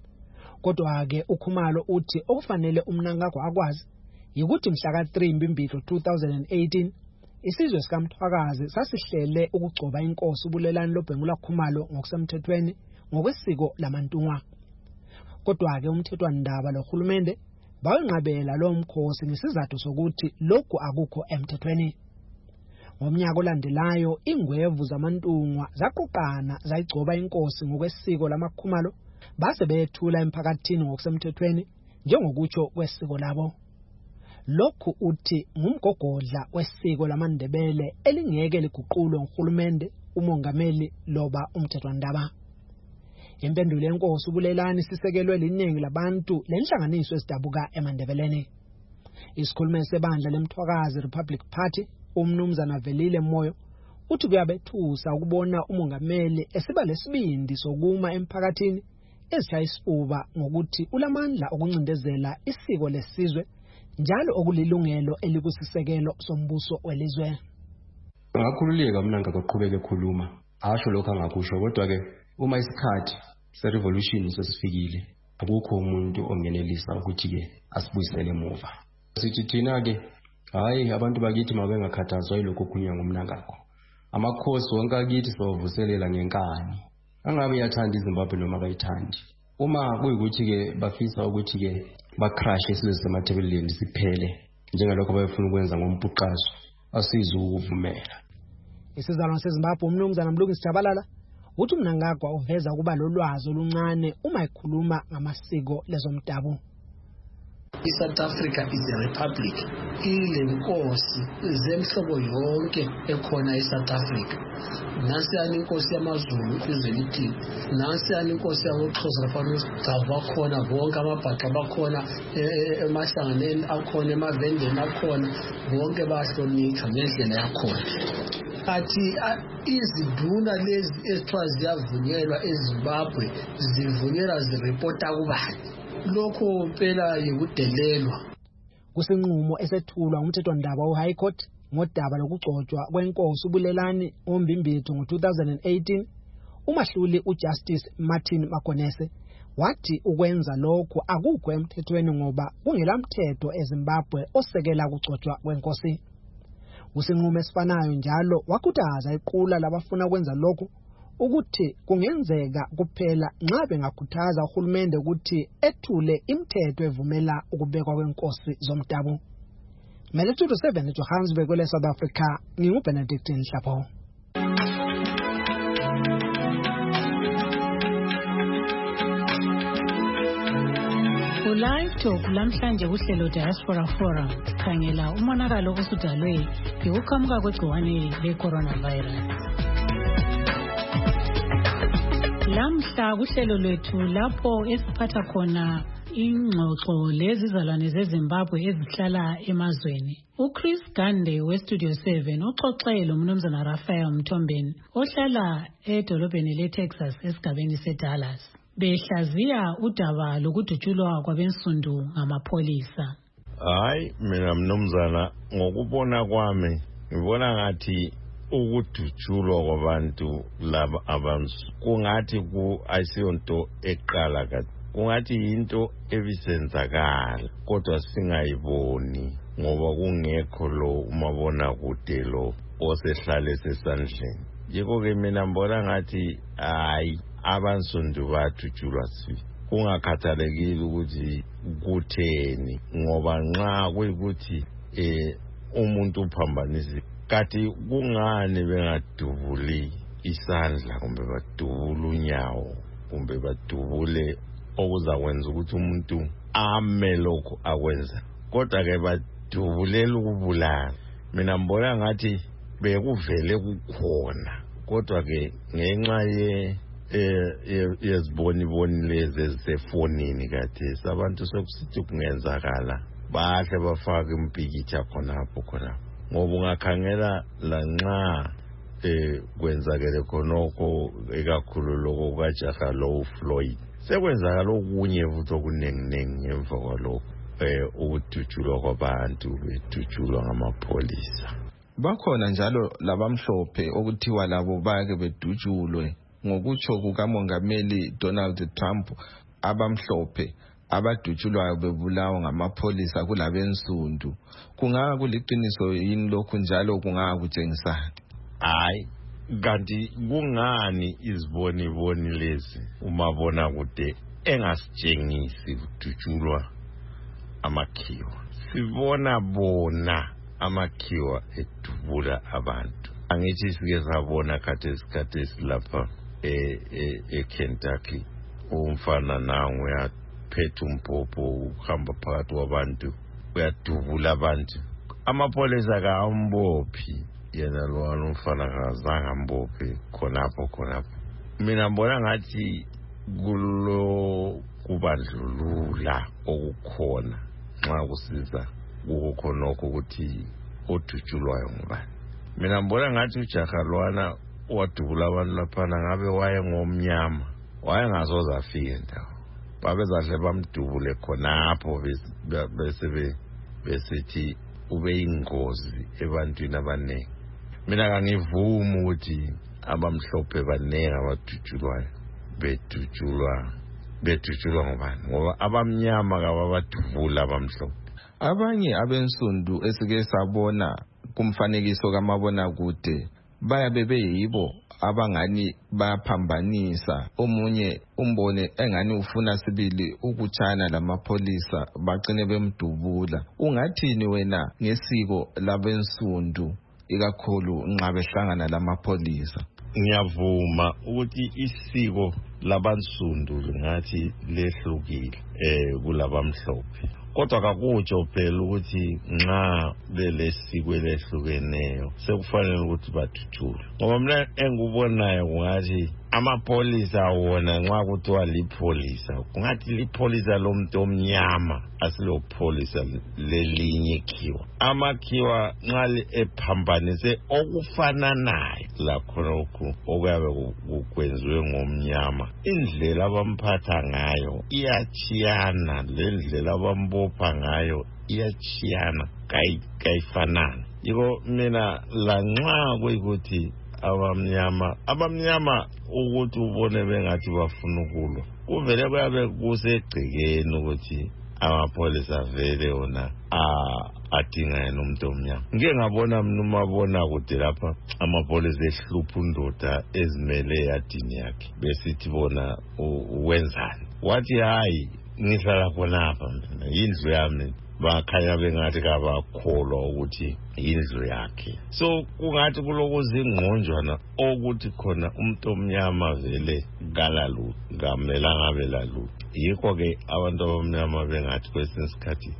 Kodwa ke uKhumalo uthi okufanele uMnangagwa akwazi yikuthi mhla ka three Mbimbidlo two thousand eighteen isizwe sikaMthwakazi sasihlele ukugcoba inkosi ubulelani loBhengula Khumalo ngokusemthethweni ngokwesiko lamantungwa. Kodwa ke umthethwandaba lohulumende bawenqabela lo mkhosi ngesizathu sokuthi lokhu akukho emthethweni. Ngomnyaka olandelayo ingwevu zamantungwa zaqoqana zayigcoba inkosi ngokwesiko lamaKhumalo base bethula emphakathini ngokusemthethweni njengokutsho kwesiko labo. Lokhu uthi ngumgogodla wesiko lamaNdebele elingeke liguqulwe nguhulumende, umongameli loba umthethwandaba. Impendulo yenkosi ubulelani sisekelwe liningi labantu lenhlanganiso esidabuka eMandebeleni. Isikhulumeli sebandla leMthwakazi Republic Party umnumzana Velile Moyo uthi kuyabethusa ukubona umongameli esiba lesibindi sokuma emphakathini ezishaya isifuba ngokuthi ulamandla okuncindezela isiko lesizwe njalo okulilungelo elikusisekelo sombuso welizwe. Ngakhululeka Mnangagwa aqhubeke ekhuluma asho lokho angakusho kodwa ke uma isikhathi se-revolution sesifikile akukho umuntu ongenelisa ukuthi ke asibuyisele emuva. Sithi thina ke hayi abantu bakithi mabengakhathazwa yilokho kukhulunywa nguMnangagwa. Amakhosi wonke akithi sovuselela ngenkani. Angabe yathanda iZimbabwe noma bayithandi. Uma kuyikuthi ke bafisa ukuthi ke bacrash isizwe semathebeleni siphele njengalokho bayefuna ukwenza ngompuqazo asizukuvumela. Isizalwane seZimbabwe umnumzana Mlungisi Jabalala uthi uMnangagwa uveza kuba lolwazi oluncane uma ekhuluma ngamasiko lezomdabu. iSouth Africa is a republic. Ile nkosi zemhlobo yonke ekhona eSouth Africa. Nasiyani inkosi yamaZulu izwe lithi, nasiyani inkosi yaboXhosa bafanele bakhona bonke amabhaqa bakhona emahlanganeni akhona emavendeni akhona bonke bahlonishwa ngendlela yakhona. Athi iziduna lezi ezithiwa ziyavunyelwa eZimbabwe zivunyelwa zirepota kubani. Lokho phela yikudelelwa. Kusenqumo esethulwa umthethwandaba we-High Court ngodaba lokugcotshwa kwenkosi uBulelani oMbimbithu ngo two thousand eighteen, umahluli uJustice Martin Makonese wathi ukwenza lokho akukho emthethweni ngoba kungelamthetho eZimbabwe osekela ukugcotshwa kwenkosi. Kusenqumo esifanayo njalo wakhuthaza iqula labafuna ukwenza lokho ukuthi kungenzeka kuphela nxa bengakhuthaza uhulumende ukuthi ethule imithetho evumela ukubekwa kwenkosi zomdabu. Mele two to seven eJohannesburg kwele South Africa, nginguBenedict Nhlapho. Live Talk lamhlanje kuhlelo Diaspora Forum khangela umonakalo osudalwe yikuqhamuka kwegciwane le-coronavirus. Lamhla kuhlelo lwethu lapho esiphatha khona ingxoxo lezizalwane zeZimbabwe ezihlala emazweni. uChris Gande weStudio seven uxoxe lomnumzana Raphael Mthombeni ohlala edolobheni leTexas esigabeni seDallas. Behlaziya udaba lokudutshulwa kwabensundu ngamapholisa. Hayi, mina mnumzana ngokubona kwami ngibona ngathi ukudutshulwa kwabantu laba abansu kungathi ku ayisiyonto eqala kade, kungathi into ebisenzakala kodwa singayiboni ngoba kungekho lo umabona kude lo osehlale sesandleni. Yiko ke mina mbona ngathi hayi abansundu badutshulwa si kungakhathalekile ukuthi kutheni, ngoba nxa kuyikuthi eh umuntu uphambanisi kati kungani bengadubuli isandla kumbe badubula unyawo kumbe badubule okuzakwenza ukuthi umuntu ame lokho akwenza, kodwa ke badubulela ukubulala. Mina mbona ngathi bekuvele kukhona, kodwa ke ngenxa ye yeziboni boni lezi ezisefonini kathesi abantu sokusithi kungenzakala bahle bafake impikitsha khonapho khonapho, ngoba ungakhangela lanxa eh kwenzakele khonoko ekakhulu lokho kajaha lo Floyd sekwenzakala okunye futhi okunenginengi ngemva kwalokho eh ukudutshulwa kwabantu bedutshulwa ngamapholisa. Bakhona njalo labamhlophe okuthiwa labo bake bedutshulwe ngokutsho kukamongameli Donald Trump. Abamhlophe abadutshulwayo bebulawa ngamapholisa kulabensundu. Kungaka kuliqiniso yini lokhu njalo kungaka kutshengisa? Hayi, kanti kungani iziboni boni lezi umabona kude engasitshengisi kudutshulwa amakhiwa? Sibona bona amakhiwa edubula abantu. Angithi sike sabona khathesi khathesi lapha e e Kentucky umfana nawo uyaphetha umpopho uhamba phakathi kwabantu uyadubula abantu, amapholisa kambophi yena lo umfana kazanga mbophi khonapho khonapho. Mina mbona ngathi kulo kubandlulula okukhona nxa kusiza ukukhonoko ukuthi odutshulwayo ngubani. Mina mbona ngathi ujaha lwana wadubula abantu laphana ngabe waye ngomnyama, waye ngazoza afike ndawo babezahle bamdubule khonapho bese besithi ube ingozi ebantwini abaningi. Mina kangivumi ukuthi abamhlophe banengi abadutshulwayo bedutshulwa bedutshulwa ngubani, ngoba abamnyama kababadubula abamhlophe. Abanye abensundu esike sabona kumfanekiso kamabona kude bayabe beyibo abangani bayaphambanisa, omunye umbone engani ufuna sibili ukutshana lamapholisa bagcine bemdubula. Ungathini wena ngesiko labensundu ikakhulu nxa behlangana lamapholisa? Ngiyavuma ukuthi isiko labansundu ngathi lehlukile eh kulabamhlophe, kodwa kakutsho phela ukuthi nxa belesiko elehlukeneyo sekufanele ukuthi bathutshulwe. Ngoba mina engikubonayo kungathi amapolisa wona nxa kuthiwa lipholisa kungathi lipholisa lomuntu omnyama asilopholisa lelinye ikhiwa. Amakhiwa nxa ephambanise okufananayo lakhonokho okuyabe kukwenziwe ngomnyama, indlela abamphatha ngayo iyachiyana, lendlela abambopha ngayo iyachiyana, kayifanani. Yiko mina lanxa kuyikuthi abamnyama abamnyama ukuthi ubone bengathi bafuna ukulwa, kuvele kuyabe kusegcekeni ukuthi amapolisa vele wona adinga umuntu omnyama. Ngike ngabona mina umabona kude lapha amapolisa ehlupha undoda ezimele eyadini yakhe besithi bona wenzani, wathi hayi ngihlala khonapha mina yindlu yami, bakhanya bengathi kabakholwa ukuthi yindlu yakhe. So kungathi kulokuzingqonjwana ukuthi khona umuntu omnyama vele kalalu ngamela ngabe lalu. Yikho ke abantu abamnyama bengathi kwesinye isikhathi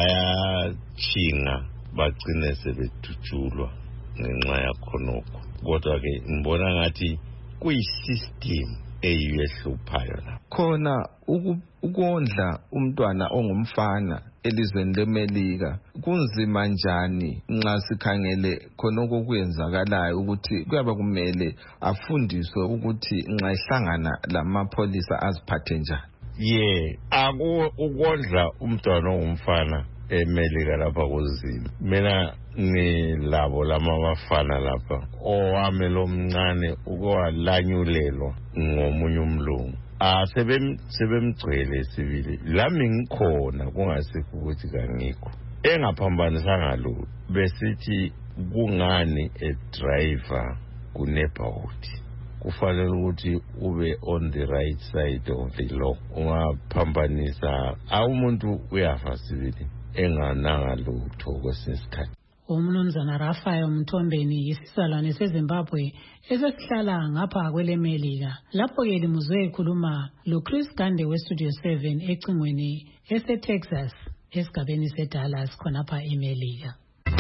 bayachinga bagcine sebethutshulwa ngenxa yakhonokho. Kodwa ke ngibona ngathi kuyisystem eyiyo ehluphayo la. Khona ukondla umntwana ongumfana elizweni leMelika kunzima njani nxa sikhangele khonoko kuyenzakalayo ukuthi kuyaba kumele afundiswe ukuthi nxa ehlangana lamapolisa aziphathe njani? Ye, aku ukondla umntwana ongumfana eMelika lapha kuzima. Mina ngilabo lama bafana lapha owami lomncane ukwalanyulelwa ngomunye umlungu. Ah sebem sebemgcwele sibili lami ngikhona kungasikho ukuthi kangikho engaphambanisanga lo besithi kungani e driver kuneighborhood kufanele ukuthi ube on the right side of the law. Ungaphambanisa awumuntu uyafa sibili engananga lutho kwesinsikhathi. Umnumzana Rafael Mthombeni isizalwane seZimbabwe esesihlala ngapha kweleMelika. Lapho ke limuzwe ekhuluma loChris Gande weStudio seven ecingweni eseTexas esigabeni seDallas khonapha eMelika.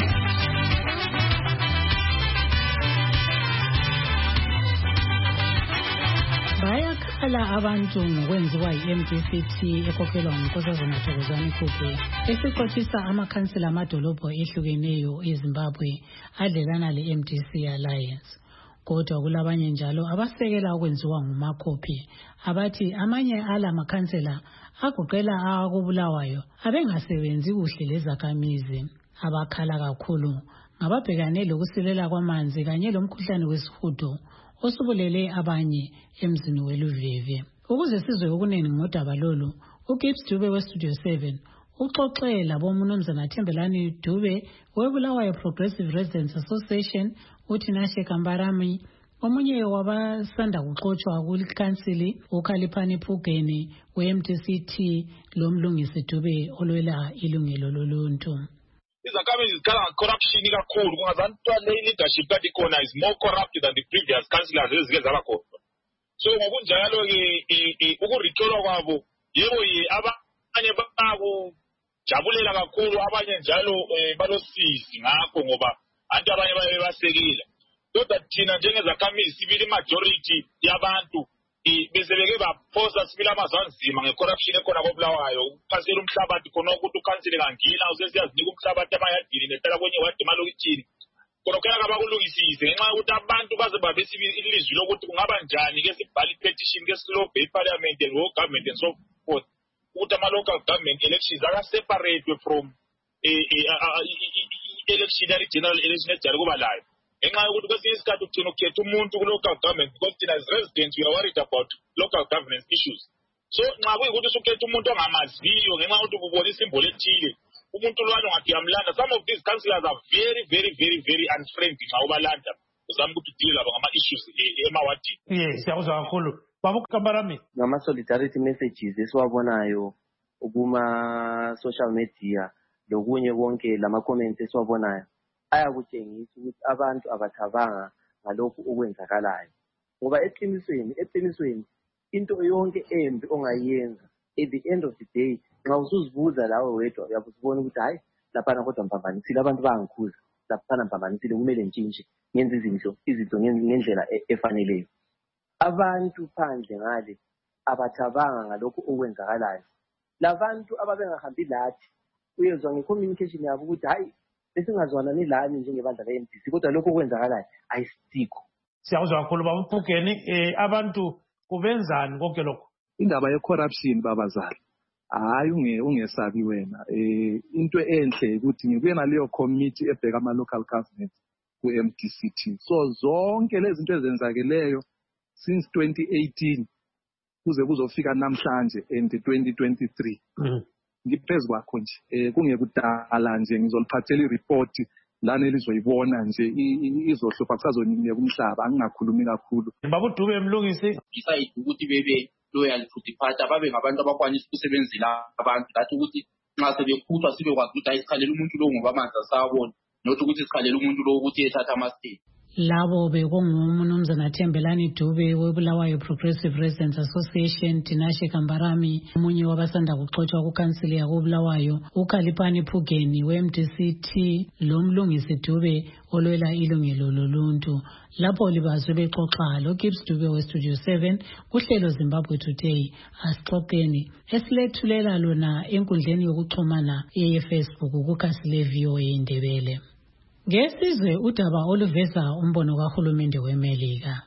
Bayakhala abantu ngokwenziwa yi-M D C T ekhokhelwa nguNkosazana Thokozani Khubhu esixoxisa amakhansila amadolobho ehlukeneyo eZimbabwe adlelana le-M D C Alliance. Kodwa kulabanye njalo abasekela okwenziwa ngumakhophi abathi amanye ala makhansila agoqela akubulawayo abengasebenzi kuhle lezakhamizi. Abakhala kakhulu ngababhekane lokusilela kwamanzi kanye lomkhuhlane wesihudo osubulele abanye emzini weLuveve. Ukuze sizwe okuningi ngodaba lolu, uGibbs Dube weStudio seven uxoxe labo Mnumzana Thembelani Dube weBulawayo Progressive Residents Association, uThinashe Kambarami, omunye wabasanda kuxoxwa kulikhansili uKhaliphani Phugeni we-M D C T lomlungisi Dube olwela ilungelo loluntu. Izakhamizi zikhala corruption kakhulu kungazanto le leadership kade khona is more corrupt than the previous councillors ezike zaba khona. So ngokunjalo ke ukurecallwa kwabo yebo ye abanye babo jabulela kakhulu abanye njalo balosisi ngakho ngoba anti abanye baye basekile. Kodwa thina njengezakhamizi sibili majority yabantu besebeke baphosa sibili amazanzima ngecorruption ekhona koBulawayo uphasela umhlabathi khona ukuthi ukhansile kangina usesiyazinika umhlabathi amayadini nethala kwenye wadi emalokitshini khona kuyaka abakulungisise ngenxa yokuthi abantu baze babesi ilizwi lokuthi kungaba njani ke sibhale petition ke silobhe iparliament and local government and so forth ukuthi ama-local government elections aka-separate from electionary general election ejari kuba layo ngenxa yokuthi kwesinye isikhathi ugcina ukhetha umuntu ku-local government because thina as residents we are worried about local governance issues. So nxa kuyikuthi usukhetha umuntu ongamaziyo ngenxa yokuthi kubona isimbolo ethile umuntu lwana ungathi uyamlanda. Some of these councillors are very very very very unfriendly nxa ubalanda uzama ukuthi udile labo ngama-issues emawadini. Yes, siyakuzwa kakhulu. Baba Kambarami, ngama-solidarity messages esiwabonayo kuma-social media lokunye konke lama-comments esiwabonayo ayakutshengisa ukuthi abantu abathabanga ngalokhu okwenzakalayo ngoba eqinisweni eqinisweni into yonke embi ongayenza at the end of the day nxa usuzibuza lawe wedwa uyabe usubona ukuthi hayi laphana kodwa mphambanisile abantu bangikhuza laphana mphambanisile kumele ntshintshe ngenza izinto izinto ngendlela efaneleyo. Abantu phandle ngale abathabanga ngalokhu okwenzakalayo. Labantu ababengahambi lathi uyezwa nge-communication yabo ukuthi hayi besingazwanani lani njengebandla le-M D C kodwa lokhu okwenzakalayo ayisikho. Siyakuzwa kakhulu baba uPhugeni, eh abantu kubenzani konke lokho? Indaba ye-corruption babazali hayi unge ungesabi wena eh into enhle ukuthi ngibuye naleyo committee ebheka ama local government ku M D C T. So zonke lezi zinto ezenzakeleyo since twenty eighteen kuze kuzofika namhlanje and twenty twenty-three ngiphezulu kwakho nje eh kungekudala nje ngizoliphathela i-report lana elizoyibona nje izohlupha kusazoninika umhlaba angingakhulumi kakhulu. Baba uDube emlungisi decide ukuthi bebe loyal to the party ababe ngabantu abakwanisa ukusebenzela abantu lathi ukuthi nxa sebekhuthwa sibe kwazi ukuthi ayisikhalela umuntu lo ngoba amanzi asabona nokuthi ukuthi isikhalela umuntu lo ukuthi ethatha ama-state. Labo bekunguMnumzana Thembelani Dube weBulawayo Progressive Residents Association, Tinashe Kambarami omunye wabasanda kuxoxwa kukansili yakoBulawayo, uKhalipani Phugeni we-M D C T lomlungisi Dube olwela ilungelo loluntu. Lapho libazwe bexoxa lo Gibbs Dube we Studio seven kuhlelo Zimbabwe Today. Asixoxeni esilethulela lona enkundleni yokuxhumana ye-Facebook kukhasile V O A Indebele. Ngesizwe udaba oluveza umbono kahulumende weMelika.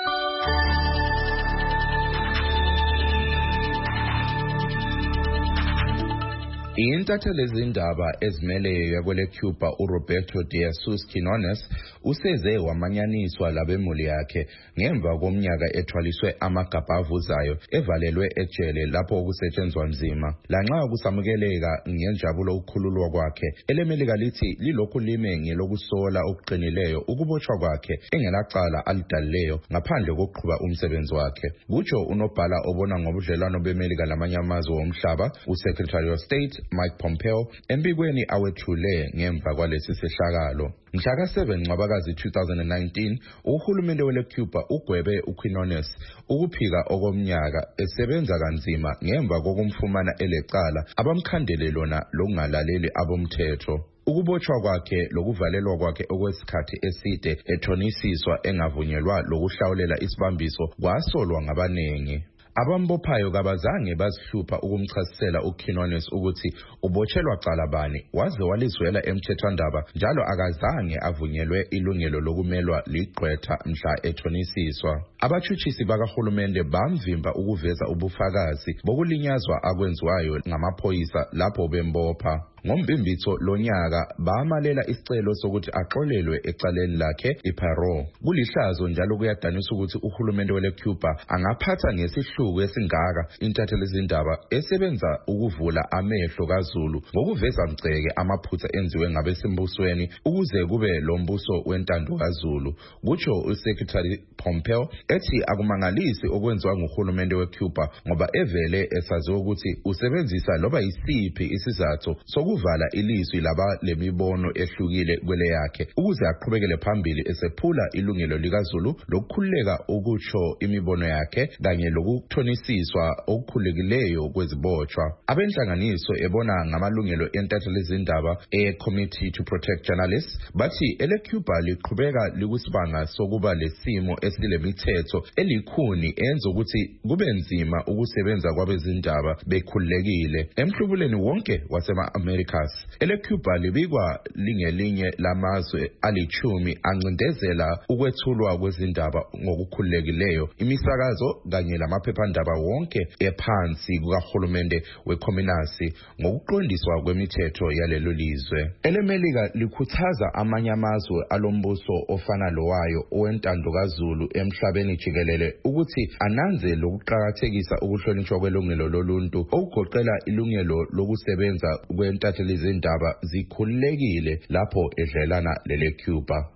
Intatheli zindaba ezimeleyo yakwele Cuba uRoberto de Jesus Quinones useze wamanyaniswa labemuli yakhe ngemva komnyaka ethwaliswe amagabha avuzayo evalelwe ejele lapho okusetshenzwa nzima. Lanxa kusamukeleka ngenjabulo ukukhululwa kwakhe, elemelika lithi lilokhu lime ngelokusola okuqinileyo ukubotshwa kwakhe engelacala alidalileyo ngaphandle kokuqhuba umsebenzi wakhe. Kutsho unobhala obona ngobudlelwano beMelika lamanye amazwe womhlaba uSecretary of State Mike Pompeo embikweni awethule ngemva kwalesi sehlakalo. Mhla seven Ncwabakazi two thousand nineteen uhulumende wele Cuba ugwebe uQuinones ukuphika okomnyaka esebenza kanzima ngemva kokumfumana elecala abamkhandele lona lokungalaleli abomthetho. Ukubotshwa kwakhe lokuvalelwa kwakhe okwesikhathi eside ethonisiswa engavunyelwa lokuhlawulela isibambiso kwasolwa ngabanengi. Abambophayo kabazange bazihlupha ukumchasisela uQuinones ukuthi ubotshelwa cala bani waze walizwela emthethwandaba njalo akazange avunyelwe ilungelo lokumelwa ligqwetha mhla ethonisiswa. Abatshutshisi bakahulumende bamvimba ukuveza ubufakazi bokulinyazwa akwenziwayo ngamaphoyisa lapho bembopha. Ngombimbitho lonyaka bamalela isicelo sokuthi axolelwe ecaleni lakhe iparole. Kulihlazo njalo kuyadanisa ukuthi uhulumende wele Cuba angaphatha ngesihluku esingaka intatheli zindaba esebenza ukuvula amehlo kaZulu ngokuveza mgceke amaphutha enziwe ngabesimbusweni ukuze kube lombuso wentando kaZulu. Kutsho uSecretary Pompeo ethi akumangalisi okwenziwa nguhulumende weCuba ngoba evele esaziwa ukuthi usebenzisa loba yisiphi isizathu sokuvala ilizwi laba lemibono ehlukile kwele yakhe ukuze aqhubekele phambili esephula ilungelo likaZulu lokukhuleka ukutsho imibono yakhe kanye lokuthonisiswa okukhulekileyo kwezibotshwa. Abenhlanganiso ebona ngamalungelo entatheli zindaba e-Committee to Protect Journalists bathi ele Cuba liqhubeka likusibanga sokuba lesimo esilemithetho elikhuni enza ukuthi kube nzima ukusebenza kwabezindaba bekhulekile emhlubuleni wonke wasema Americas. Ele Cuba libikwa lingelinye lamazwe alichumi ancindezela ukwethulwa kwezindaba ngokukhululekileyo, imisakazo kanye lamaphephandaba wonke ephansi kukahulumende weCommunist ngokuqondiswa kwemithetho yalelo lizwe. Elemelika likhuthaza amanye amazwe alombuso ofana lowayo owentando kaZulu emhlabeni jikelele ukuthi ananze lokuqhakathekisa ukuhlonishwa kwelungelo loluntu okugoqela ilungelo lokusebenza kwentatheli zindaba zikhululekile lapho edlelana lele Cuba.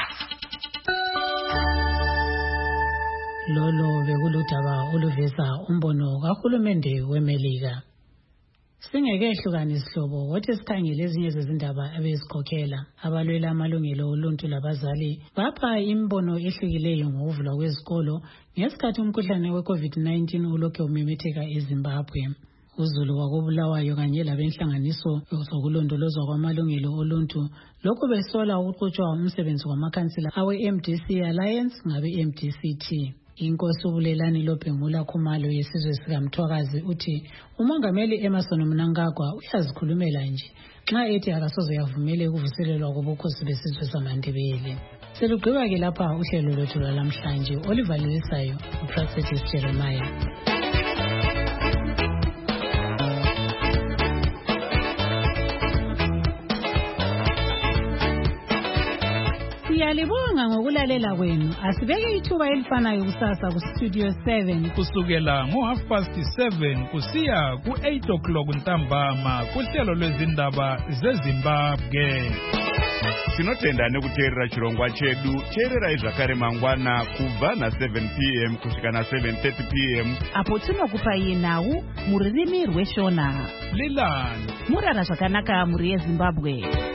Lolo bekuludaba oluveza umbono kahulumende weMelika. Singekehlukana isihlobo wathi sikhangele ezinye zezindaba ebezikhokhela abalwela amalungelo oluntu labazali bapha imbono ehlukileyo ngokuvulwa kwezikolo ngesikhathi umkhuhlane we COVID nineteen ulokhu umemetheka eZimbabwe. uZulu wakobulawayo kanye labenhlanganiso zokulondolozwa kwamalungelo oluntu lokhu besola ukuqhutshwa umsebenzi wamakhansila awe-M D C Alliance ngabe-M D C T. Inkosi uBulelani Lobhengula Khumalo yesizwe sikaMthwakazi uthi umongameli Emmerson Mnangagwa uyazikhulumela nje nxa ethi akasoze yavumele ukuvuselelwa kobukhosi besizwe samaNdebele. Selugqiba-ke lapha uhlelo lwethu lwalamhlanje olivalisayo uPractice Jeremiah. Siyalibonga ngokulalela kwenu. Asibeke ithuba elifanayo kusasa ku Studio seven kusukela ngo half past seven kusiya ku eight o'clock ntambama kuhlelo lwezindaba zeZimbabwe. Sinotenda nekuteerera chirongwa chedu teerera izvakare mangwana kubva na seven p m kusvika na seven thirty p m apo tinokupai nhau muririmi rweshona. Lilani murara zvakanaka muri yeZimbabwe.